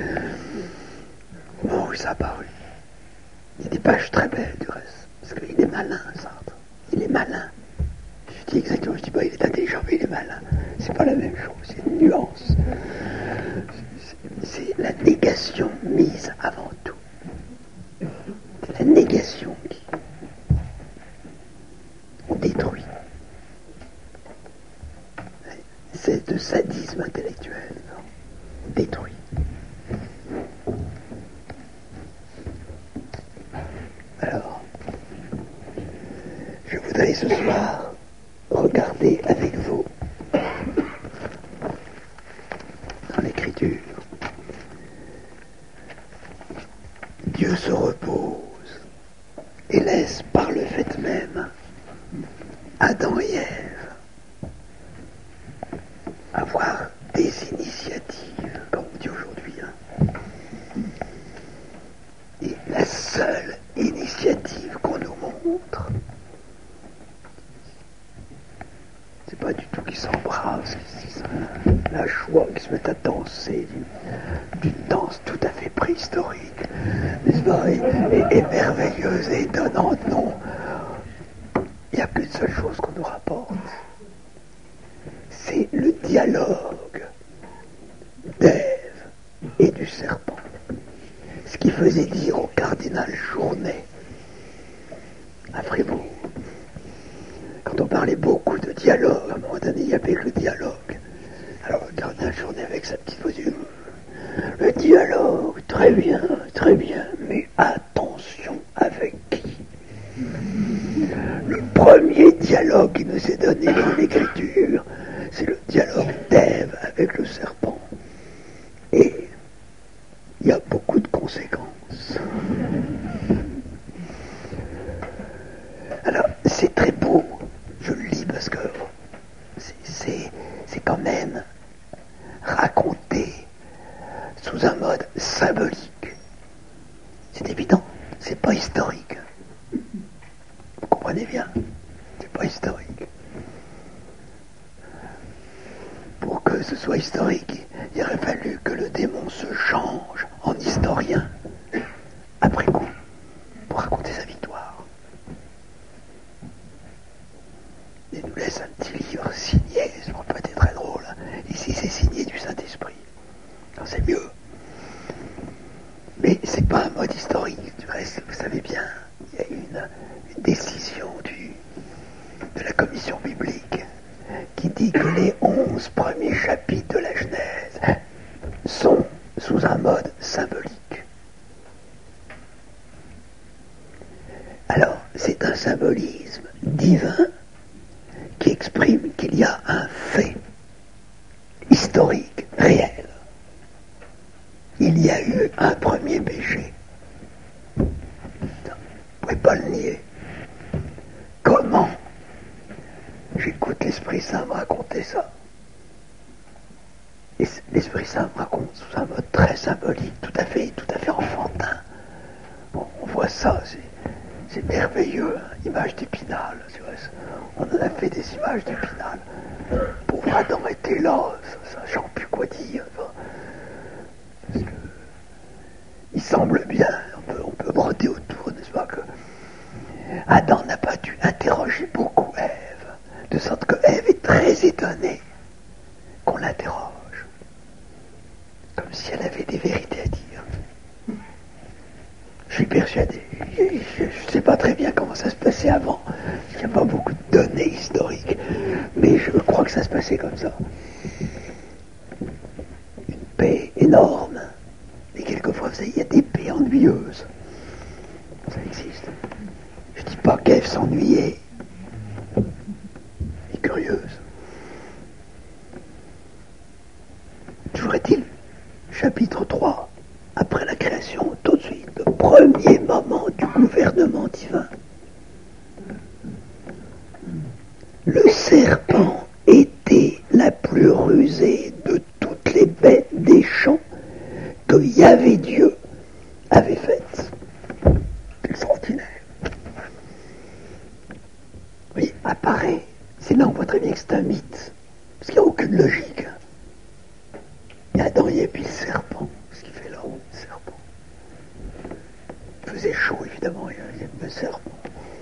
Speaker 2: Au moment où ça a apparu. Il y a des pages très belles du reste. Parce qu'il est malin, Sartre. Il est malin. Je dis exactement, je dis pas il est intelligent, mais il est malin. C'est pas la même chose, c'est une nuance. C'est la négation mise avant tout. C'est la négation qui on détruit. C'est de sadisme intellectuel. On détruit. Alors, je voudrais ce soir regarder avec vous dans l'Écriture. Dieu se repose et laisse par le fait même Adam et Ève avoir des initiatives, comme on dit aujourd'hui. Et la seule initiative qu'on nous montre, c'est pas du tout qu'ils s'embrassent, la joie, qu'ils se mettent à danser, d'une danse tout à fait préhistorique, n'est-ce pas, et merveilleuse et étonnante, non. Il n'y a qu'une seule chose qu'on nous rapporte, c'est le dialogue d'Ève et du serpent. Ce qui faisait dire au cardinal Journet, à Fribourg, quand on parlait beaucoup de dialogue, à un moment donné, il y avait le dialogue. Alors le cardinal Journet avec sa petite voix, le dialogue, très bien, mais attention avec qui? Le premier dialogue qui nous est donné dans l'Écriture, c'est le dialogue d'Ève avec le serpent. Et il y a beaucoup de conséquences. Alors, c'est très beau, je le lis parce que c'est quand même raconté sous un mode symbolique. C'est évident, c'est pas historique. Vous comprenez bien, c'est pas historique. Pour que ce soit historique, il aurait fallu que le démon se change en historien, après coup, pour raconter sa victoire. Il nous laisse un petit livre signé, ça aurait pas été très drôle. Ici, c'est signé du Saint-Esprit. Alors, c'est mieux. Mais c'est pas un mode historique. Du reste, vous savez bien, il y a une décision de la commission biblique qui dit que les 11 premiers chapitres de la Genèse sont sous un mode symbolique. Alors, c'est un symbolisme divin qui exprime qu'il y a un fait historique, réel. Il y a eu un premier péché. Vous ne pouvez pas le nier. Comment? J'écoute l'Esprit Saint me raconter ça. Et l'Esprit Saint me raconte sous un mode très symbolique, tout à fait enfantin. On voit ça, c'est merveilleux, hein, image d'Épinal. On en a fait des images d'Épinal. Pauvre Adam était là, ça je ne sais plus quoi dire. Parce que il semble bien, on peut broder autour, n'est-ce pas, que Adam n'a pas dû interroger beaucoup Ève, de sorte que Ève est très étonnée qu'on l'interroge, comme si elle avait des vérités à dire. Je suis persuadé, je ne sais pas très bien comment ça se passait avant, il n'y a pas beaucoup de données historiques, mais je crois que ça se passait comme ça. Une paix énorme, mais quelquefois il y a des paix ennuyeuses, ça existe. Je ne dis pas qu'Ève s'ennuyait, mais curieuse. Toujours est-il, chapitre 3, après la création, tout de suite, le premier moment du gouvernement divin. Le serpent était la plus rusée de toutes les bêtes des champs que Yahvé Dieu avait faites. Extraordinaire. Oui, apparaît. C'est là on voit très bien que c'est un mythe. Parce qu'il n'y a aucune logique. Il y a Adam et puis le serpent. Ce qu'il fait là, le serpent. Il faisait chaud, évidemment, il y a le serpent.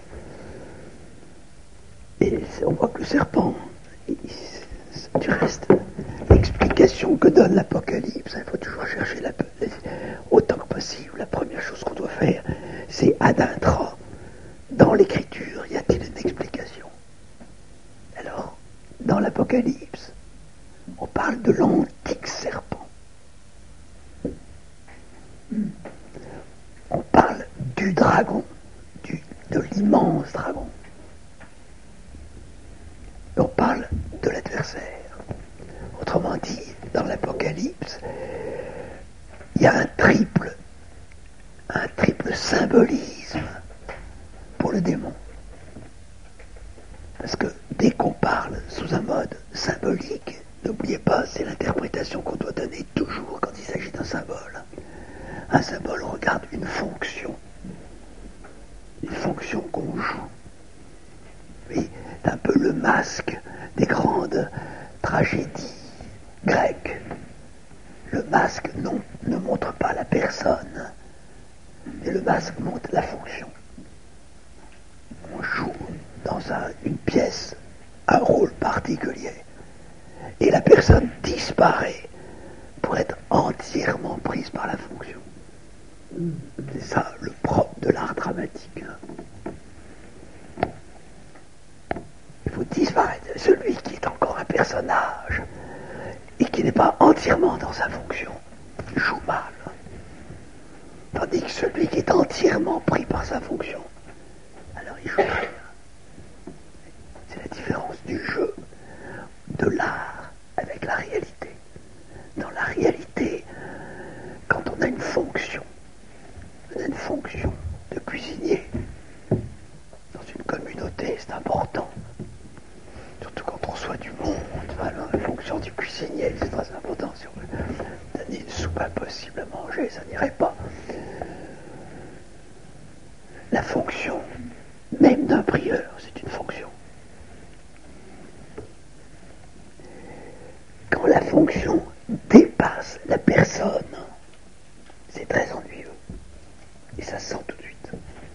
Speaker 2: Et on voit que le serpent, du reste, l'explication que donne l'Apocalypse, il faut toujours chercher autant que possible. La première chose qu'on doit faire, c'est ad intra. Dans l'Écriture, y a-t-il une explication? Alors, dans l'Apocalypse, on parle de l'antique serpent. On parle du dragon, de l'immense dragon. On parle de l'adversaire. Autrement dit, dans l'Apocalypse, il y a un triple symbolisme pour le démon. Parce que dès qu'on parle sous un mode symbolique, n'oubliez pas, c'est l'interprétation qu'on doit donner toujours quand il s'agit d'un symbole. Un symbole regarde une fonction qu'on joue. Oui, c'est un peu le masque des grandes tragédies grecques. Le masque ne montre pas la personne, mais le masque montre la fonction. On joue dans une pièce un rôle particulier et la personne disparaît pour être entièrement prise par la fonction. C'est ça le propre de l'art dramatique. Il faut disparaître. Celui qui est encore un personnage et qui n'est pas entièrement dans sa fonction joue mal. Tandis que celui qui est entièrement pris par sa fonction, alors il joue très bien. C'est la différence du jeu, de l'art avec la réalité. Dans la réalité, quand on a une fonction de cuisinier, dans une communauté, c'est important. Surtout quand on reçoit du monde, alors, la fonction du cuisinier, c'est très important. Si on veut donner une soupe impossible à manger, ça n'irait pas. La fonction, même d'un prieur, c'est une fonction. Quand la fonction dépasse la personne, c'est très ennuyeux. Et ça se sent tout de suite.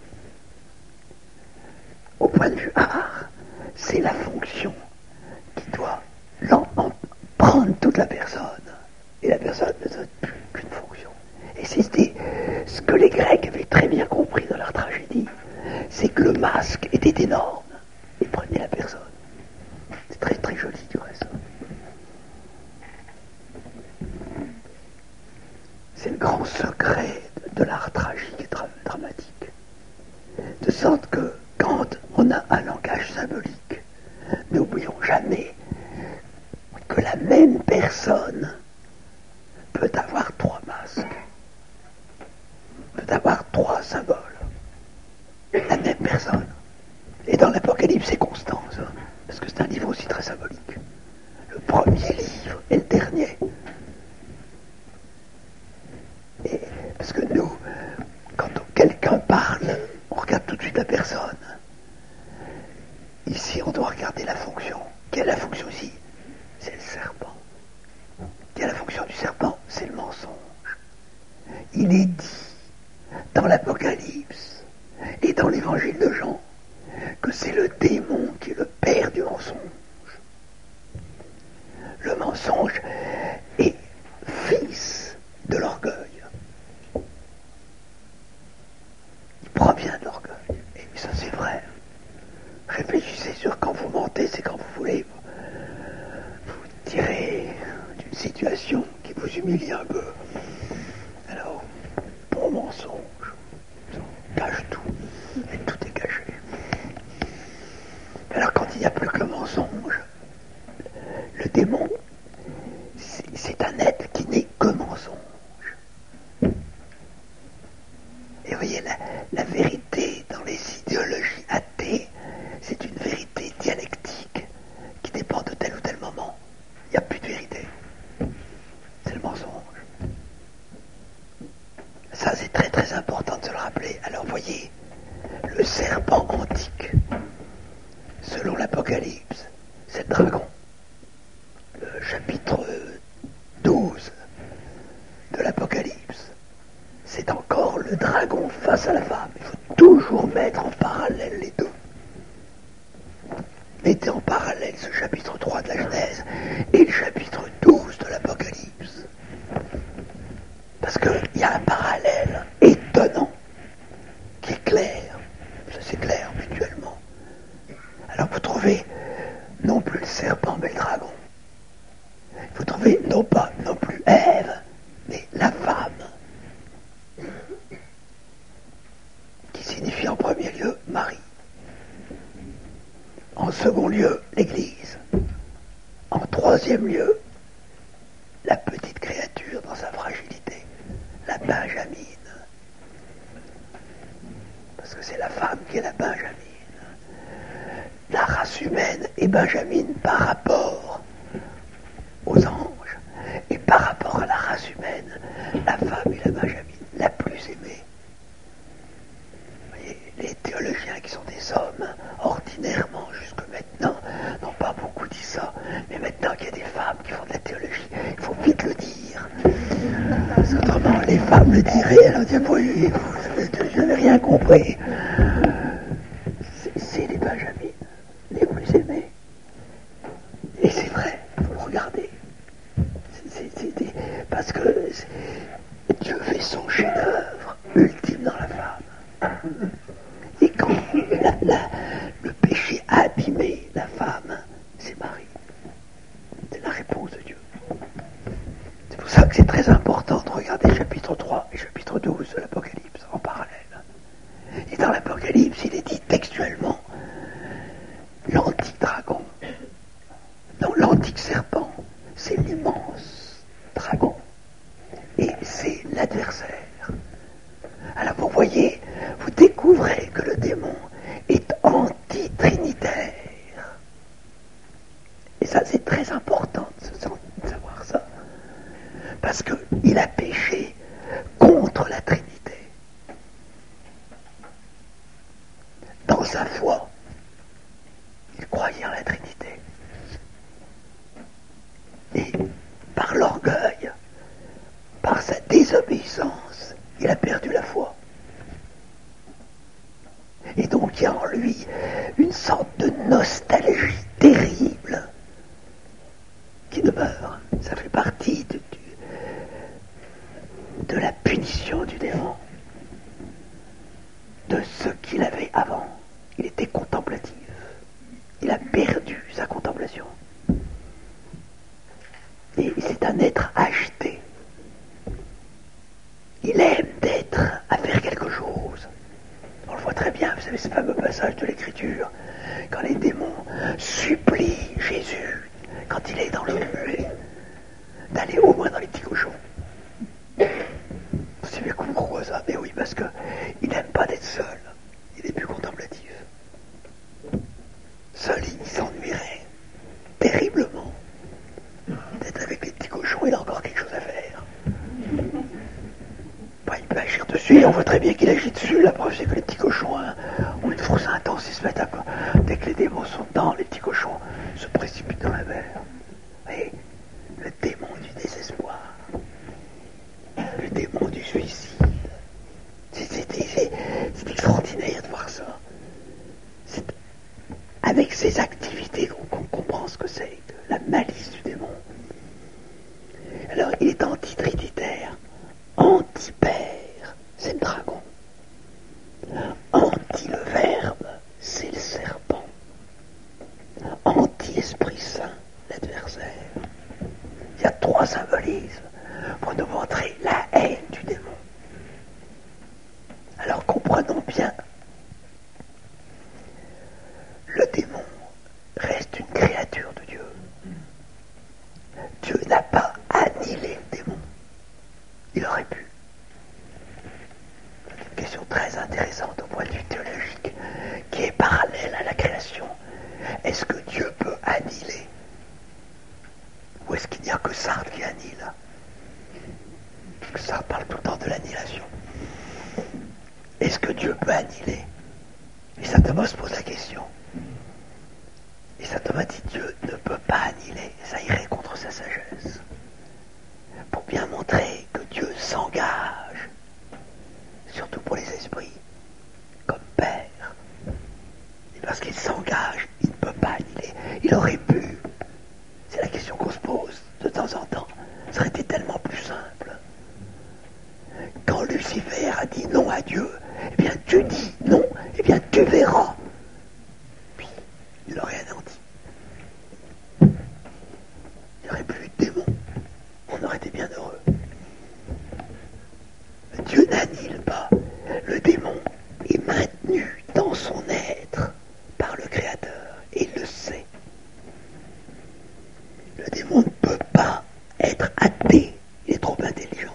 Speaker 2: Au point de vue art, c'est la fonction qui doit prendre toute la personne. Et la personne ne donne plus qu'une fonction. Et c'était ce que les Grecs avaient très bien compris dans leur tragédie. C'est que le masque était énorme et prenait la personne. C'est très très joli du reste. C'est le grand secret de l'art tragique et dramatique. De sorte que quand on a un langage symbolique, n'oublions jamais que la même personne peut avoir trois masques, peut avoir trois symboles. La même personne. Et dans l'Apocalypse, c'est constant, ça, parce que c'est un livre aussi très symbolique. Le premier livre et le dernier. Et parce que nous, quand quelqu'un parle, on regarde tout de suite la personne. Ici, on doit regarder la fonction. Quelle est la fonction ici? C'est le serpent. Quelle est la fonction du serpent? C'est le mensonge. Il est dit dans l'Apocalypse et dans l'évangile de Jean que c'est le démon qui est le père du mensonge. Le mensonge est fils de l'orgueil. Il provient de l'orgueil. Et ça, c'est vrai. Réfléchissez sur quand vous mentez, c'est quand vous voulez vous tirer d'une situation qui vous humilie un peu. Alors, bon mensonge, on cache tout, et tout est caché. Alors quand il n'y a plus que le mensonge, le démon, c'est un être qui n'est que mensonge. Et vous voyez, la vérité dans les idéologies athées, c'est une vérité dialectique qui dépend de tel ou tel moment. Il n'y a plus de vérité. C'est le mensonge. Ça, c'est très très important de se le rappeler. Alors, voyez, le serpent antique, selon l'Apocalypse, c'est le dragon. Le chapitre 12 de l'Apocalypse, c'est encore le dragon face à la femme. Il faut toujours mettre en parallèle les deux. Mettez en parallèle ce chapitre 3 de la Genèse et le chapitre 12 de l'Apocalypse. Parce qu'il y a un parallèle étonnant qui est clair. Ça, c'est clair mutuellement. Alors vous trouvez non plus le serpent mais le dragon. Vous trouvez non plus Ève, mais la femme. Qui signifie en premier lieu Marie. En second lieu, l'Église. En troisième lieu, la petite créature dans sa fragilité, la Benjamine. Parce que c'est la femme qui est la Benjamine. La race humaine est Benjamine par rapport aux anges. Et par rapport à la race humaine, la femme est la Benjamine, la plus aimée. Vous voyez, les théologiens qui sont des hommes, ordinairement, jusque maintenant, n'ont pas beaucoup dit ça. Mais maintenant qu'il y a des femmes qui font de la théologie, il faut vite le dire. Parce qu'autrement, les femmes le diraient, elles disaient, oui, je n'avais rien compris. C'est les Benjamines, les plus aimés. Et c'est vrai, il faut le regarder. Parce que Dieu fait son chef-d'œuvre ultime dans la femme. Et quand le péché a abîmé la femme, c'est Marie. C'est la réponse de Dieu. C'est pour ça que c'est très important de regarder chapitre 3 et chapitre 12 de l'Apocalypse en parallèle. Et dans l'Apocalypse, il est dit textuellement l'antique dragon. Non, l'antique serpent, c'est l'immense dragon. Et c'est l'adversaire. Alors vous voyez, vous découvrez que le démon est anti-trinitaire. Et ça, c'est très important de savoir ça. Parce qu'il a péché contre la Trinité. Dans sa foi, il croyait en la Trinité. Et par l'orgueil, par sa désobéissance, il a perdu la foi. Et donc il y a en lui une sorte de nostalgie terrible qui demeure. Ça fait partie de la punition du démon, de ce qu'il avait avant. Il était contemplatif. Il a perdu sa contemplation. Et c'est un être agité. Il aime d'être à faire quelque chose. On le voit voit très bien, vous savez, ce fameux passage de l'Écriture, quand les démons supplient Jésus, quand il est dans le muet, d'aller au moins dans les petits cochons. Vous savez pourquoi ça? Mais oui, parce qu'il n'aime pas d'être seul. Il est plus contemplatif. Seul, il s'ennuierait terriblement. D'être avec les petits cochons, il a encore quelque chose à faire. Bah, il peut agir dessus, et on voit très bien qu'il agit dessus. La preuve, c'est que les petits cochons ont une force intense, ils se mettent à... Dès que les démons sont dedans, les petits cochons se précipitent dans la mer. Et le démon du désespoir, le démon du suicide. C'est extraordinaire de voir ça. C'est avec ces activités qu'on comprend ce que c'est, la malice du démon. Alors, il est anti-trinitaire, anti-père, c'est le dragon. Anti le verbe, c'est le serpent. Anti-esprit saint, l'adversaire. Il y a 3 symbolismes pour nous montrer la haine du démon. Alors comprenons bien, le démon reste une créature de Dieu. Dieu n'a pas annihilé le démon. Il aurait pu. C'est une question très intéressante au point de vue théologique, qui est parallèle à la création. Est-ce que Dieu peut annihiler? Ou est-ce qu'il n'y a que Sartre qui annihile? Parce que Sartre parle tout le temps de l'annihilation. Est-ce que Dieu peut annihiler? Et saint Thomas se pose la question. Et saint Thomas dit Dieu ne peut pas annihiler. Ça irait contre sa sagesse. Pour bien montrer que Dieu s'engage, surtout pour les esprits, comme Père. Et parce qu'il s'engage, il ne peut pas annihiler. Il aurait pu. C'est la question qu'on se pose de temps en temps. Ça aurait été tellement plus simple. Quand Lucifer a dit non à Dieu, eh bien tu dis non, eh bien tu verras. Puis il l'aurait anéanti. Il n'y aurait plus de démons. On aurait été bien heureux. Dieu n'annihile pas. Le démon est maintenu dans son être par le Créateur. Et il le sait. Le démon ne peut pas être athée. Il est trop intelligent.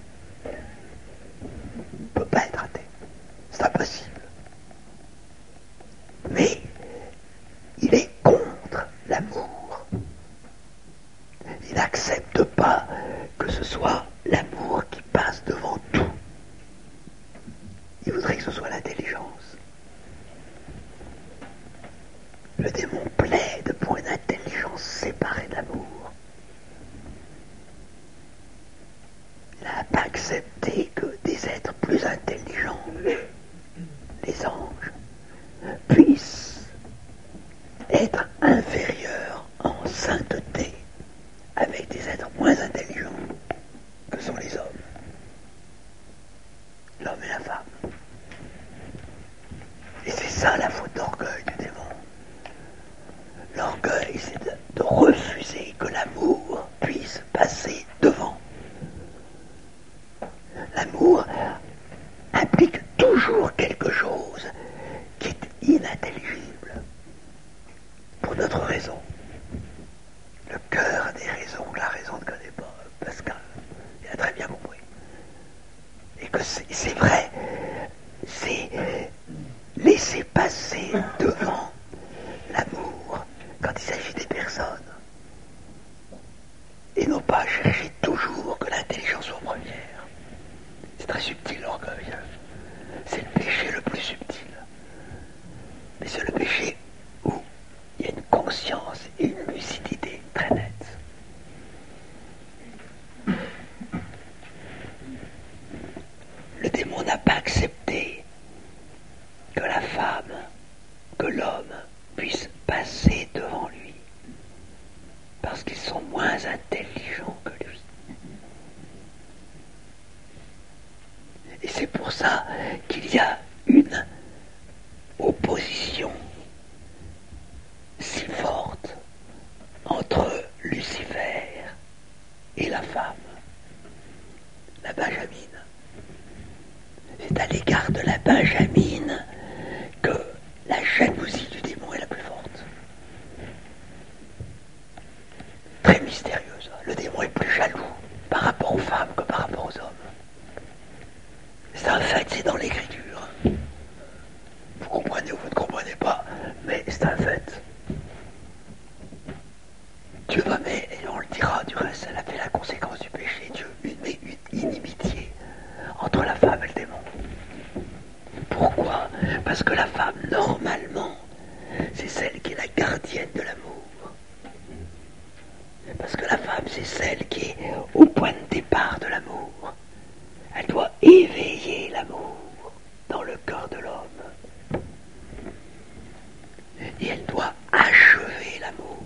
Speaker 2: Il ne peut pas être athée. C'est impossible. Mais il est contre l'amour. Il n'accepte pas que ce soit l'amour qui passe devant tout. Il voudrait que ce soit l'intelligence. Le démon plaide pour une intelligence séparée de l'amour. Il n'a pas accepté que des êtres plus intelligents, les anges, puissent être inférieurs en sainteté avec des êtres moins intelligents que sont les hommes. L'homme et la femme. Et c'est ça la faute d'orgueil du démon. L'orgueil, c'est de refuser que l'amour puisse passer devant. L'amour implique toujours quelque chose qui est inintelligible pour notre raison. Le cœur a des raisons que la raison ne connaît pas. Pascal, il a très bien compris. Et que c'est vrai, c'est laisser passer devant l'amour quand il s'agit des personnes. Et non pas chercher toujours que l'intelligence soit première. C'est très subtil l'orgueil. C'est le péché le plus subtil. Mais c'est le péché où il y a une conscience et une lucidité très nette. Le démon n'a pas accepté que la femme, que l'homme puisse passer devant lui, parce qu'ils sont moins intelligents que lui. Et c'est pour ça qu'il y a une opposition si forte entre Lucifer et la femme, la Benjamine. C'est à l'égard de la Benjamine comprenez ou vous ne comprenez pas, mais c'est un fait. Dieu va mettre, et on le dira du reste, elle a fait la conséquence du péché, Dieu met une inimitié entre la femme et le démon. Pourquoi? Parce que la femme, normalement, c'est celle qui est la gardienne de l'amour. Parce que la femme, c'est celle qui est au point de départ de l'amour. Elle doit éveiller l'amour dans le cœur de l'homme. Et elle doit achever l'amour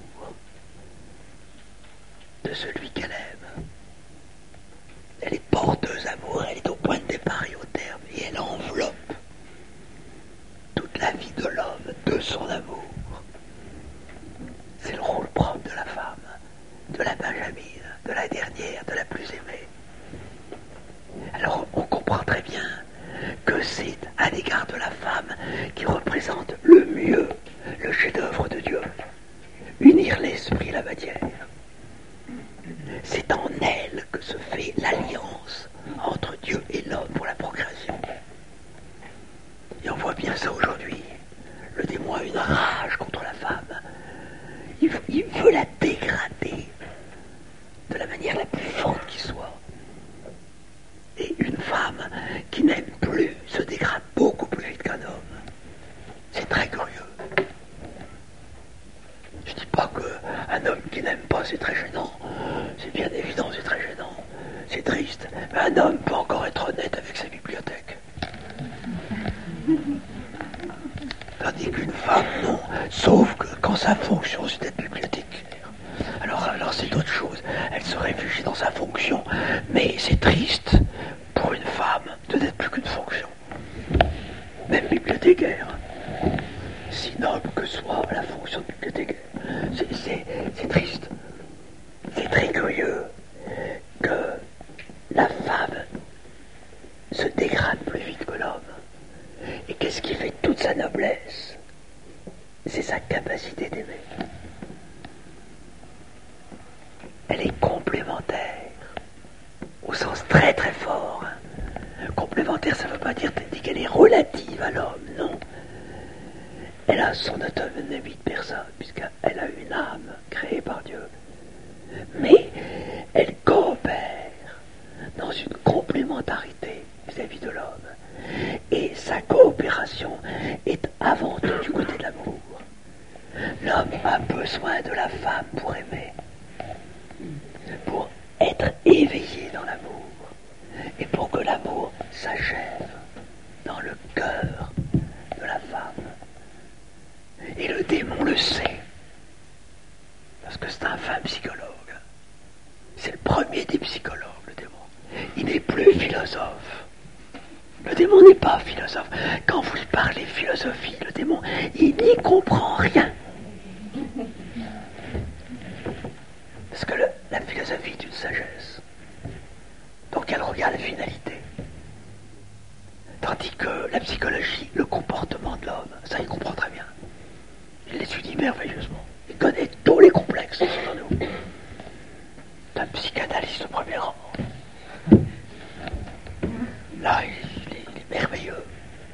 Speaker 2: de celui qu'elle aime. Elle est porteuse d'amour, elle est au point de départ et au terme, et elle enveloppe toute la vie de l'homme de son amour. C'est le rôle propre de la femme, de la benjamine, de la dernière, de la plus aimée. Alors on comprend très bien que c'est à l'égard de la femme qui représente le mieux le chef-d'œuvre de Dieu. Unir l'esprit et la matière. C'est en elle que se fait l'alliance entre Dieu et l'homme pour la procréation. Et on voit bien ça aujourd'hui. Le démon a une rage contre la femme. Il veut la dégrader de la manière la plus forte qui soit. Et une femme qui n'aime plus se dégrade beaucoup plus vite qu'un homme. C'est très curieux. Je dis pas qu'un homme qui n'aime pas c'est très gênant. C'est bien évident, c'est très gênant. C'est triste. Mais un homme peut encore être honnête avec sa bibliothèque. Tandis qu'une femme, non. Sauf que quand sa fonction c'est d'être bibliothécaire. Alors c'est autre chose. Elle se réfugie dans sa fonction. Mais c'est triste pour une femme de n'être plus qu'une fonction. Même bibliothécaire. Si noble que soit la fonction de bibliothécaire. C'est triste. C'est très curieux que la femme se dégrade plus vite que l'homme. Et qu'est-ce qui fait toute sa noblesse? C'est sa capacité d'aimer. Elle est complémentaire, au sens très très fort. Complémentaire, ça ne veut pas dire qu'elle est relative à l'homme, non. Elle a son autonomie de personne, puisqu'elle a une âme créée par Dieu. Mais elle coopère dans une complémentarité vis-à-vis de l'homme. Et sa coopération est avant tout du côté de l'amour. L'homme a besoin de la femme pour aimer, pour être éveillé dans l'amour, et pour que l'amour s'achève dans le cœur de la femme. Et le démon le sait, parce que c'est un fin psychologue. C'est le premier des psychologues, le démon. Il n'est plus philosophe. Le démon n'est pas philosophe. Quand vous lui parlez philosophie, le démon, il n'y comprend rien. Parce que la philosophie est une sagesse. Donc elle regarde la finalité. Tandis que la psychologie, le comportement de l'homme, ça il comprend très bien. Il l'étudie merveilleusement. Il connaît tous les complexes qui sont en nous. C'est un psychanalyste de premier rang. Là, il est merveilleux.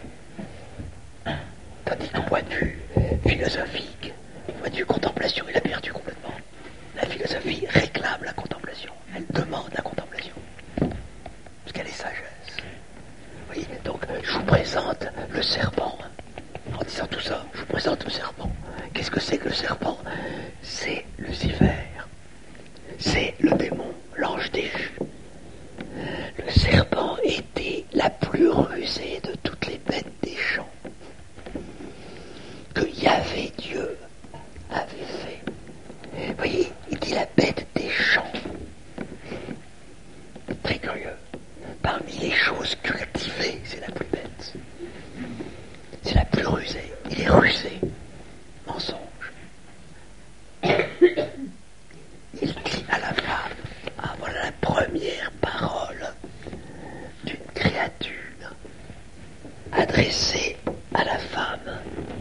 Speaker 2: Tandis qu'au point de vue philosophique, au point de vue contemplation, il a perdu complètement. La philosophie réclame la contemplation. Elle demande la contemplation. Parce qu'elle est sagesse. Oui, donc je vous présente le serpent. En disant tout ça, je vous présente le serpent. Qu'est-ce que c'est que le serpent? C'est Lucifer. C'est le démon, l'ange déchu. Le serpent était la plus rusée de toutes les bêtes des champs que Yahvé Dieu avait fait. Vous voyez, il dit la bête des champs. Très curieux. Parmi les choses cultivées, c'est la plus bête. C'est la plus rusée. Il est rusé. Mensonge. Il dit à la femme, voilà la première parole d'une créature adressée à la femme.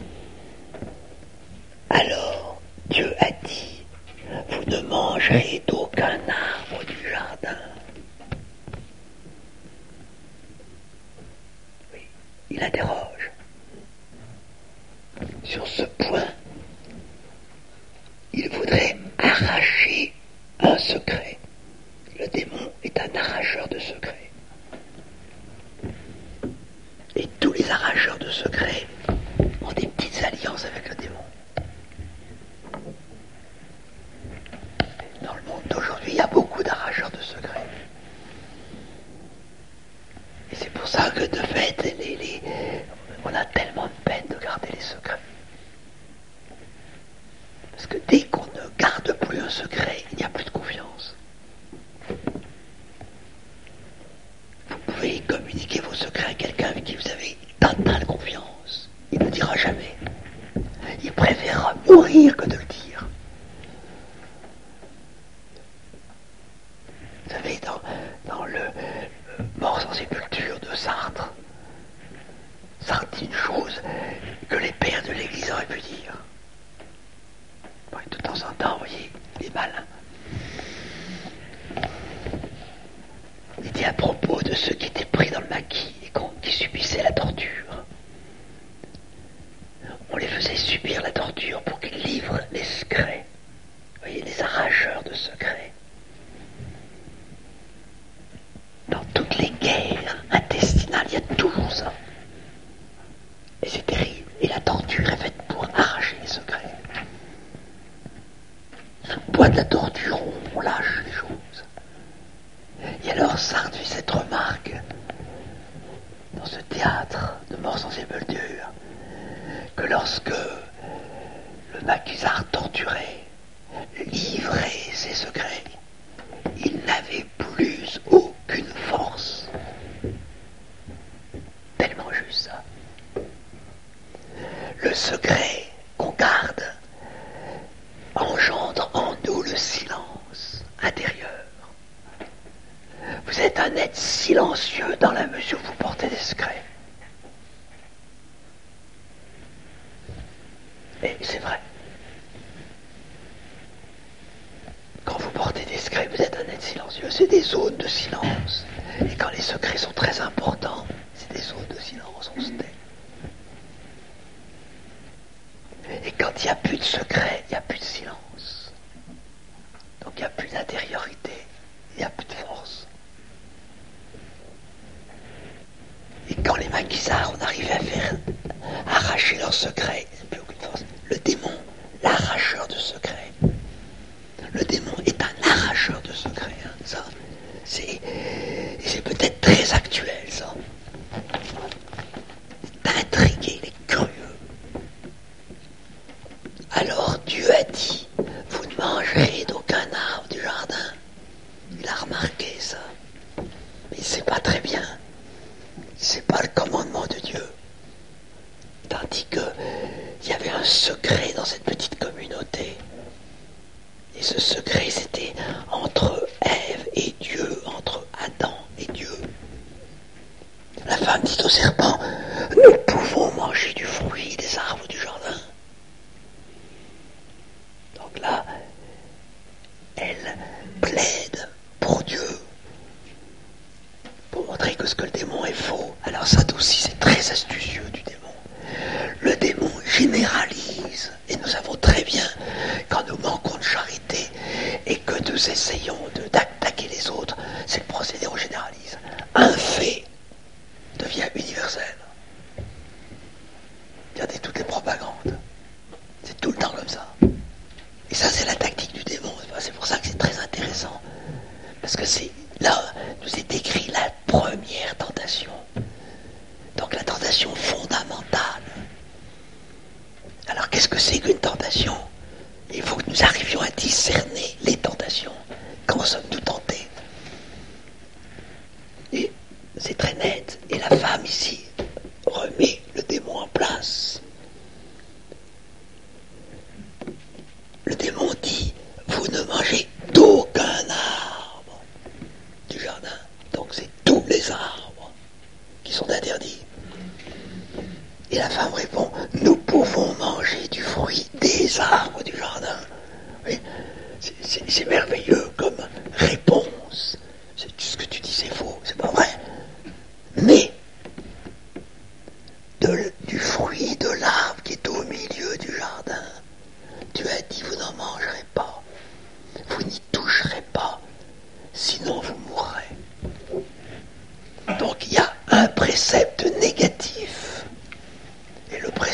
Speaker 2: Alors, Dieu a dit, vous ne mangerez d'aucun arbre du jardin. Oui, il interroge. Sur ce point, il voudrait arracher un secret. Le démon est un arracheur de secrets. Et tous les arracheurs de secrets ont des petites alliances avec le démon. Dans le monde d'aujourd'hui, il y a beaucoup d'arracheurs de secrets. Et c'est pour ça que de fait, on a tellement de peine de garder les secrets. Parce que dès qu'on ne garde plus un secret, il n'y a plus de confiance. Vous pouvez communiquer vos secrets à quelqu'un avec qui vous avez totale confiance. Il ne le dira jamais. Il préférera mourir que de le dire. Vous savez, dans le Mort sans sépulture de Sartre, Sartre dit une chose que les pères de l'Église auraient pu dire. Bon, de temps en temps, vous voyez, il est malin. Il dit à propos de ceux qui étaient pris dans le maquis et qui subissaient la torture. On les faisait subir la torture pour qu'ils livrent les secrets. Vous voyez, les arracheurs de secrets. Dans toutes les guerres intestinales, il y a toujours ça. Et c'est terrible. Et la torture est faite pour arracher les secrets. Sous le poids de la torture, on lâche les choses. Et alors Sartre fait cette remarque dans ce théâtre de Mort sans sépulture, que lorsque le maquisard torturé livrait ses secrets, il n'avait plus aucune force. Tellement juste ça. Le secret qu'on garde engendre en nous le silence intérieur. Vous êtes un être silencieux dans la mesure où vous portez des secrets. Et c'est vrai. Quand vous portez des secrets, vous êtes un être silencieux. C'est des zones de silence. Et quand les secrets sont très importants, c'est des zones de silence, on se tait. Et quand il n'y a plus de secret, il n'y a plus de silence. Donc il n'y a plus d'intériorité, il n'y a plus de force. Et quand les maquisards ont arrivé à faire arracher leurs secrets, il n'y a plus aucune force. Le démon, l'arracheur de secrets. Le démon est un arracheur de secrets. Hein. Ça, c'est peut-être très actuel, ça. Il est intrigué, il est curieux. Alors Dieu a dit, vous ne mangerez d'aucun arbre du jardin. Il a remarqué ça. Mais c'est pas très bien. C'est pas le commandement de Dieu. Tandis que il y avait un secret dans cette petite communauté. Et ce secret, c'était entre Ève et Dieu, entre Adam et Dieu. La femme dit au serpent, nous pouvons manger du fruit des arbres du jardin. Donc là, elle plaide pour Dieu, pour montrer que ce que le démon est faux. Alors ça aussi, c'est très astucieux du démon. Le démon généralise, et nous savons très bien, quand nous manquons de charité et que nous essayons d'attaquer les autres, c'est le procédé, on généralise. Un fait devient universel. Regardez toutes les propagandes. C'est tout le temps comme ça. Et ça, c'est la tactique du démon. C'est pour ça que c'est très intéressant. Parce que c'est là, nous est décrit la première tentation. Donc la tentation fondamentale. Alors qu'est-ce que c'est qu'une tentation? Il faut que nous arrivions à discerner les tentations. Comment sommes-nous tentés? Et c'est très net. Et la femme ici remet le démon en place. Le démon dit, vous ne mangez d'aucun arbre du jardin. Donc c'est tous les arbres qui sont interdits. Et la femme répond, nous pouvons manger du fruit des arbres du jardin. Oui, c'est merveilleux comme réponse. Ce que tu dis, c'est faux, c'est pas vrai. Mais du fruit de l'arbre qui est au milieu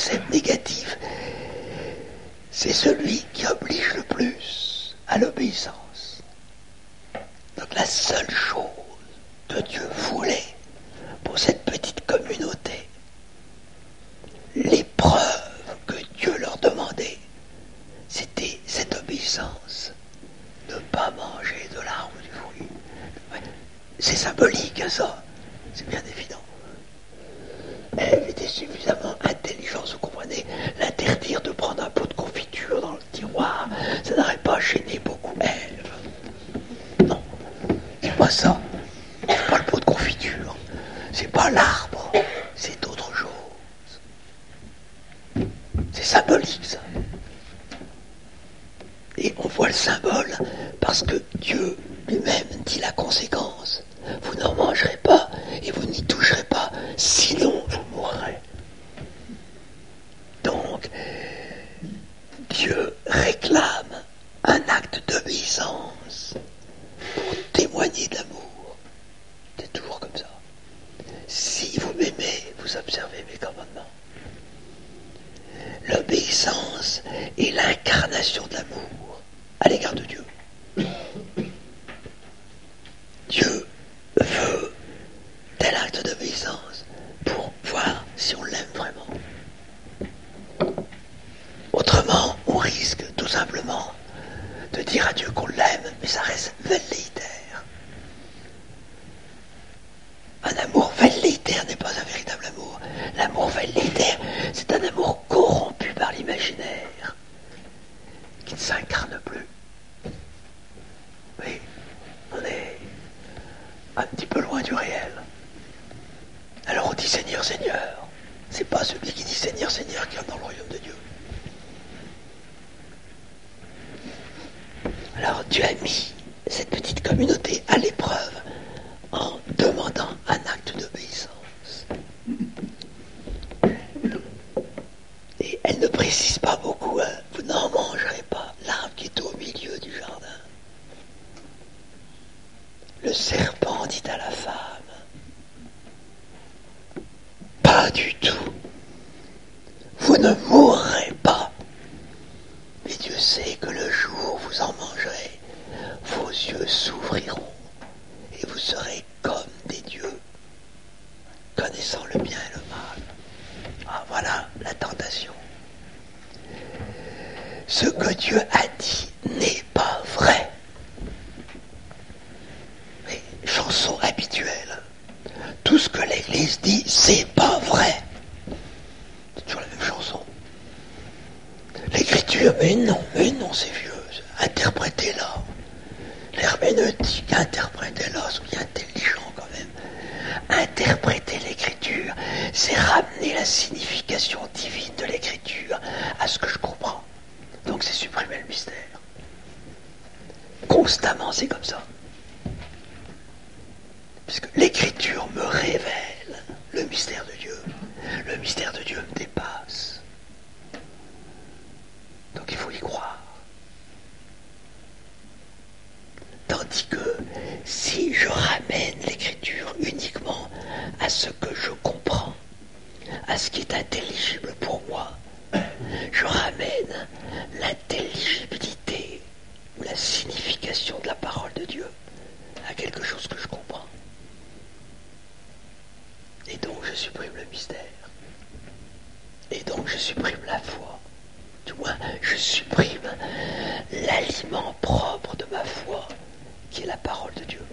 Speaker 2: concept négatif, c'est celui qui oblige le plus à l'obéissance. Donc la seule chose que Dieu voulait pour cette petite communauté, l'épreuve que Dieu leur demandait, c'était cette obéissance. Ne pas manger de l'arbre du fruit. Ouais. C'est symbolique, hein, ça. C'est bien évident. Ève était suffisamment intelligente, vous comprenez, l'interdire de prendre un pot de confiture dans le tiroir, ça n'aurait pas gêné beaucoup Ève. Non, c'est pas ça. C'est pas le pot de confiture. C'est pas l'arbre. C'est autre chose. C'est symbolique, ça. Et on voit le symbole parce que Dieu lui-même dit la conséquence. Vous n'en mangerez pas et vous n'y toucherez pas, sinon vous mourrez. Donc, Dieu réclame un acte d'obéissance pour témoigner de l'amour. C'est toujours comme ça. Si vous m'aimez, vous observez mes commandements. L'obéissance est l'incarnation de l'amour à l'égard de Dieu. Dieu veut tel acte d'obéissance pour voir si on l'aime vraiment. Autrement, on risque tout simplement de dire à Dieu qu'on l'aime, mais ça reste velléitaire. Un amour velléitaire n'est pas un véritable amour. L'amour velléitaire, c'est un amour corrompu par l'imaginaire, qui ne s'incarne plus. Oui, on est un petit peu loin du réel. Alors on dit Seigneur, Seigneur. C'est pas celui qui dit Seigneur, Seigneur qui est dans le royaume de Dieu. Alors Dieu a mis cette petite communauté à l'épreuve en demandant un acte d'obéissance. Et elle ne précise pas beaucoup, hein, vous n'en mangerez pas, l'arbre qui est au milieu du jardin. Le serpent dit à la femme, pas du tout, vous ne mourrez pas. Mais Dieu sait que le jour où vous en mangerez, vos yeux s'ouvriront et vous serez comme des dieux, connaissant le bien et le mal. Ah, voilà la tentation. Ce que Dieu a dit n'est pas vrai. Mais chanson habituelle. Tout ce que l'Église dit, c'est pas vrai. C'est toujours la même chanson. L'écriture, mais non, c'est vieux. Interprétez-la. L'herméneutique, interprétez-la. Soyez intelligent quand même. Interpréter l'écriture, c'est ramener la signification divine de l'écriture à ce que je comprends. Donc c'est supprimer le mystère. Constamment, c'est comme ça. Puisque l'écriture me révèle le mystère de Dieu. Le mystère de Dieu me dépasse. Donc il faut y croire. Tandis que si je ramène l'écriture uniquement à ce que je comprends, à ce qui est intelligible pour moi, je ramène l'intelligibilité ou la signification de la parole de Dieu à quelque chose que je comprends. Et donc je supprime le mystère. Et donc je supprime la foi. Du moins, je supprime l'aliment propre de ma foi, qui est la parole de Dieu.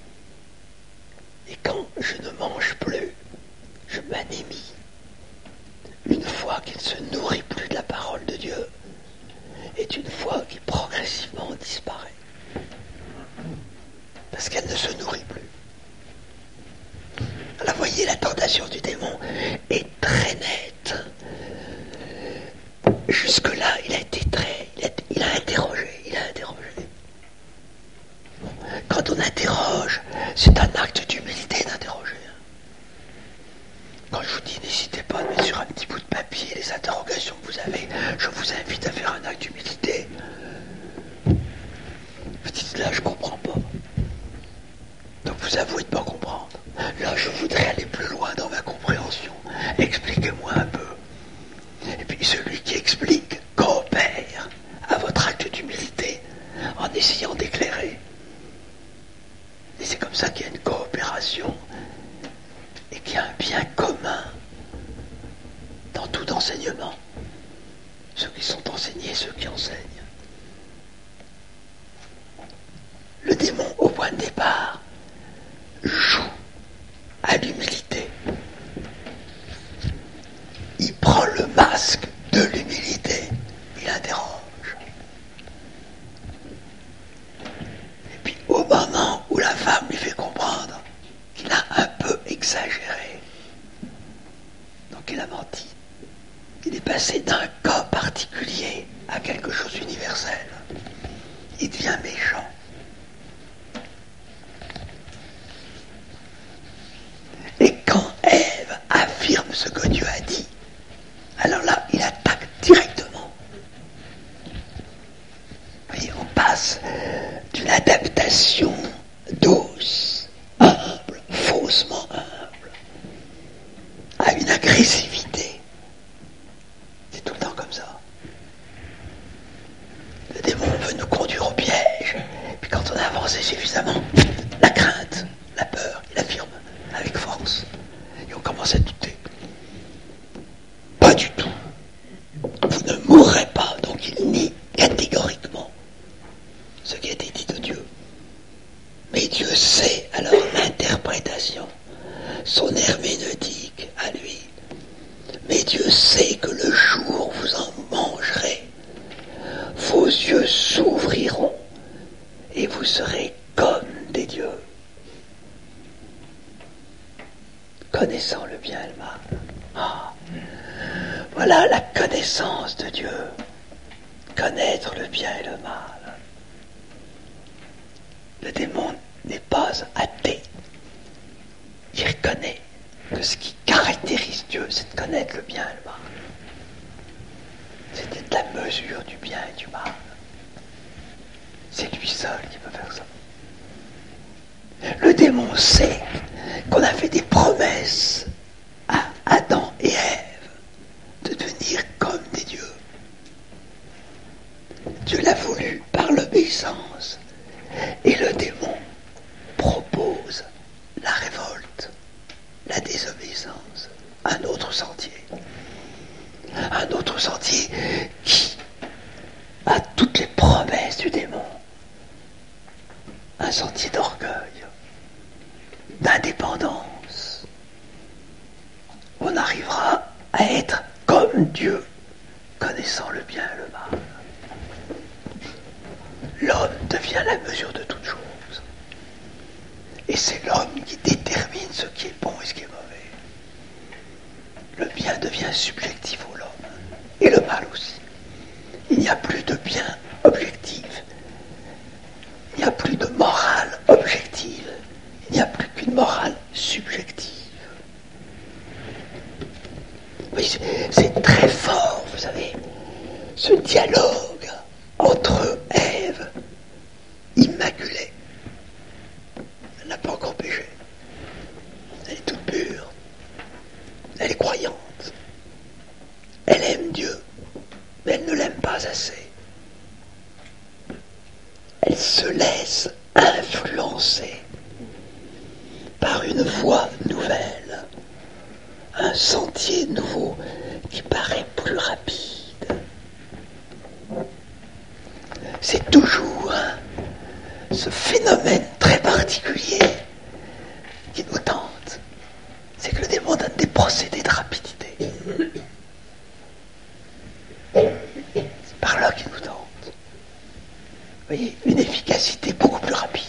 Speaker 2: Et quand je ne mange plus, je m'anémie. Une foi qui ne se nourrit plus de la parole de Dieu est une foi qui progressivement disparaît. Parce qu'elle ne se nourrit plus. Alors voyez, la tentation du démon est très nette. Jusque-là, il a interrogé. Bon, quand on interroge, c'est un acte d'humilité d'interroger. Quand je vous dis, n'hésitez pas à mettre sur un petit bout de papier les interrogations que vous avez, je vous invite à faire un acte d'humilité. Vous dites, là, je comprends pas. Donc vous avouez de ne pas comprendre. Là, je voudrais aller plus loin dans ma compréhension. Expliquez-moi un peu. explique, coopère à votre acte d'humilité en essayant d'éclairer. Et c'est comme ça qu'il y a une coopération et qu'il y a un bien commun dans tout enseignement. Ceux qui sont enseignés et ceux qui enseignent. Le démon, au point de départ, joue à l'humilité. Il prend le masque de l'humilité, il interroge. Et puis au moment où la femme lui fait comprendre qu'il a un peu exagéré, donc il a menti, il est passé d'un cas particulier à quelque chose d'universel. Il devient méchant. Et quand Ève affirme ce que Dieu a dit, alors là, il attaque directement. Vous voyez, on passe d'une adaptation douce, humble, faussement humble, à une agressivité. C'est tout le temps comme ça. Le démon veut nous conduire au piège, puis quand on a avancé suffisamment, la crainte, la peur, il affirme avec force. Et on commence à douter. Pas du tout. Vous ne mourrez pas. Donc il nie catégoriquement ce qui a été dit de Dieu. Mais Dieu sait alors l'interprétation, son herméneutique à lui. Mais Dieu sait que le jour où vous en mangerez, vos yeux s'ouvriront et vous serez comme des dieux, connaissant le bien et le mal. Ah, voilà la connaissance de Dieu, connaître le bien et le mal. Le démon n'est pas athée. Il reconnaît que ce qui caractérise Dieu, c'est de connaître le bien et le mal. C'est de la mesure du bien et du mal. C'est lui seul qui peut faire ça. Le démon sait qu'on a fait des promesses à Adam et Ève de devenir comme des dieux. Dieu l'a voulu par l'obéissance. Et le démon propose la révolte, la désobéissance, un autre sentier. Un autre sentier qui a toutes les promesses du démon. Un sentier d'orgueil, d'indépendance. On arrivera à être comme Dieu, connaissant le bien et le mal. L'homme devient la mesure de toute chose. Et c'est l'homme qui détermine ce qui est bon et ce qui est mauvais. Le bien devient subjectif au l'homme, et le mal aussi. Il n'y a plus de bien objectif. Il n'y a plus de morale objective. Il n'y a plus qu'une morale subjective. Oui, c'est très fort, vous savez, ce dialogue entre Ève, immaculée. Elle n'a pas encore péché. Elle est toute pure. Elle est croyante. Elle aime Dieu, mais elle ne l'aime pas assez. Elle se laisse influencer par une voie nouvelle, un sentier nouveau qui paraît plus rapide. C'est toujours ce phénomène très particulier qui nous tente. C'est que le démon donne des procédés de rapidité. C'est par là qu'il nous tente. Vous voyez, une efficacité beaucoup plus rapide.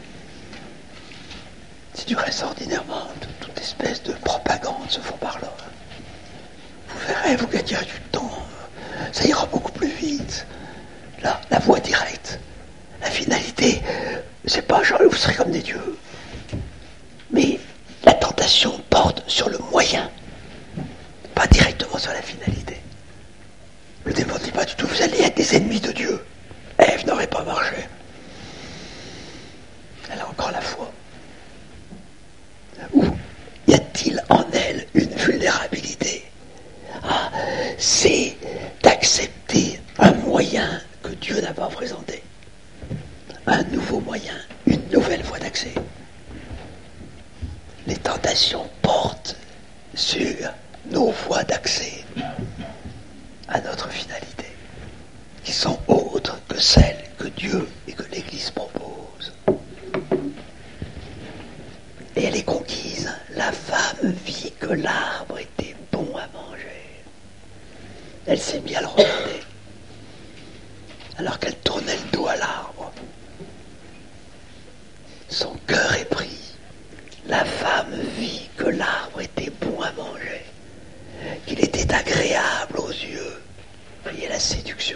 Speaker 2: Si du reste, ordinairement, toute espèce de propagande se font par là. Vous verrez, vous gagnerez du temps. Ça ira beaucoup plus vite. Là, la voie directe, la finalité, c'est pas genre vous serez comme des dieux. Mais la tentation porte sur le moyen, pas directement sur la finalité. Le démon ne dit pas du tout, vous allez être des ennemis de Dieu. Ève n'aurait pas marché. Elle a encore la foi. Ou y a-t-il en elle une vulnérabilité? Ah, c'est d'accepter à notre finalité, qui sont autres que celles que Dieu et que l'Église propose. Et elle est conquise. La femme vit que l'arbre était bon à manger. Elle s'est mise à le regarder, alors qu'elle tournait le dos à l'arbre. Son cœur est pris. La femme vit que l'arbre était bon à manger, qu'il était agréable aux yeux. Voyez la séduction.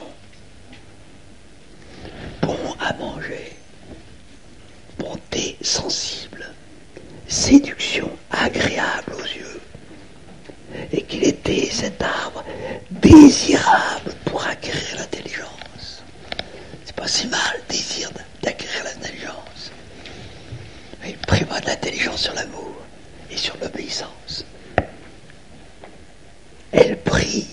Speaker 2: Bon à manger, bonté sensible, séduction agréable aux yeux, et qu'il était cet arbre désirable pour acquérir l'intelligence. C'est pas si mal, désir d'acquérir l'intelligence. Il prima de l'intelligence sur l'amour et sur l'obéissance. Elle prit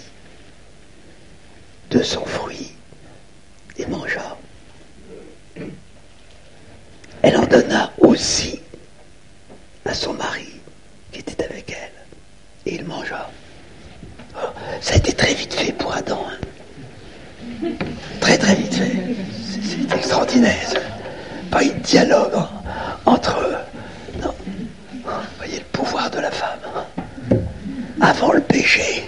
Speaker 2: de son fruit et mangea. Elle en donna aussi à son mari qui était avec elle. Et il mangea. Oh, ça a été très vite fait pour Adam. Hein. Très très vite fait. C'est extraordinaire. Pas un dialogue entre eux. Non. Vous voyez le pouvoir de la femme. Avant le péché.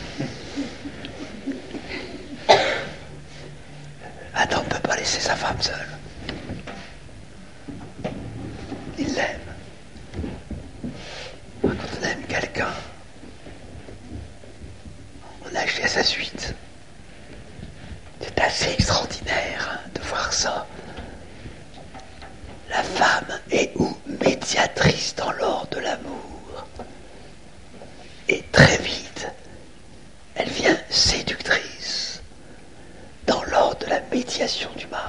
Speaker 2: Adam ne peut pas laisser sa femme seule. Il l'aime. Quand on aime quelqu'un, on agit à sa suite. C'est assez extraordinaire hein, de voir ça. La femme est médiatrice dans l'ordre de l'amour. Et très vite, elle vient séductrice dans l'ordre de la médiation du mari.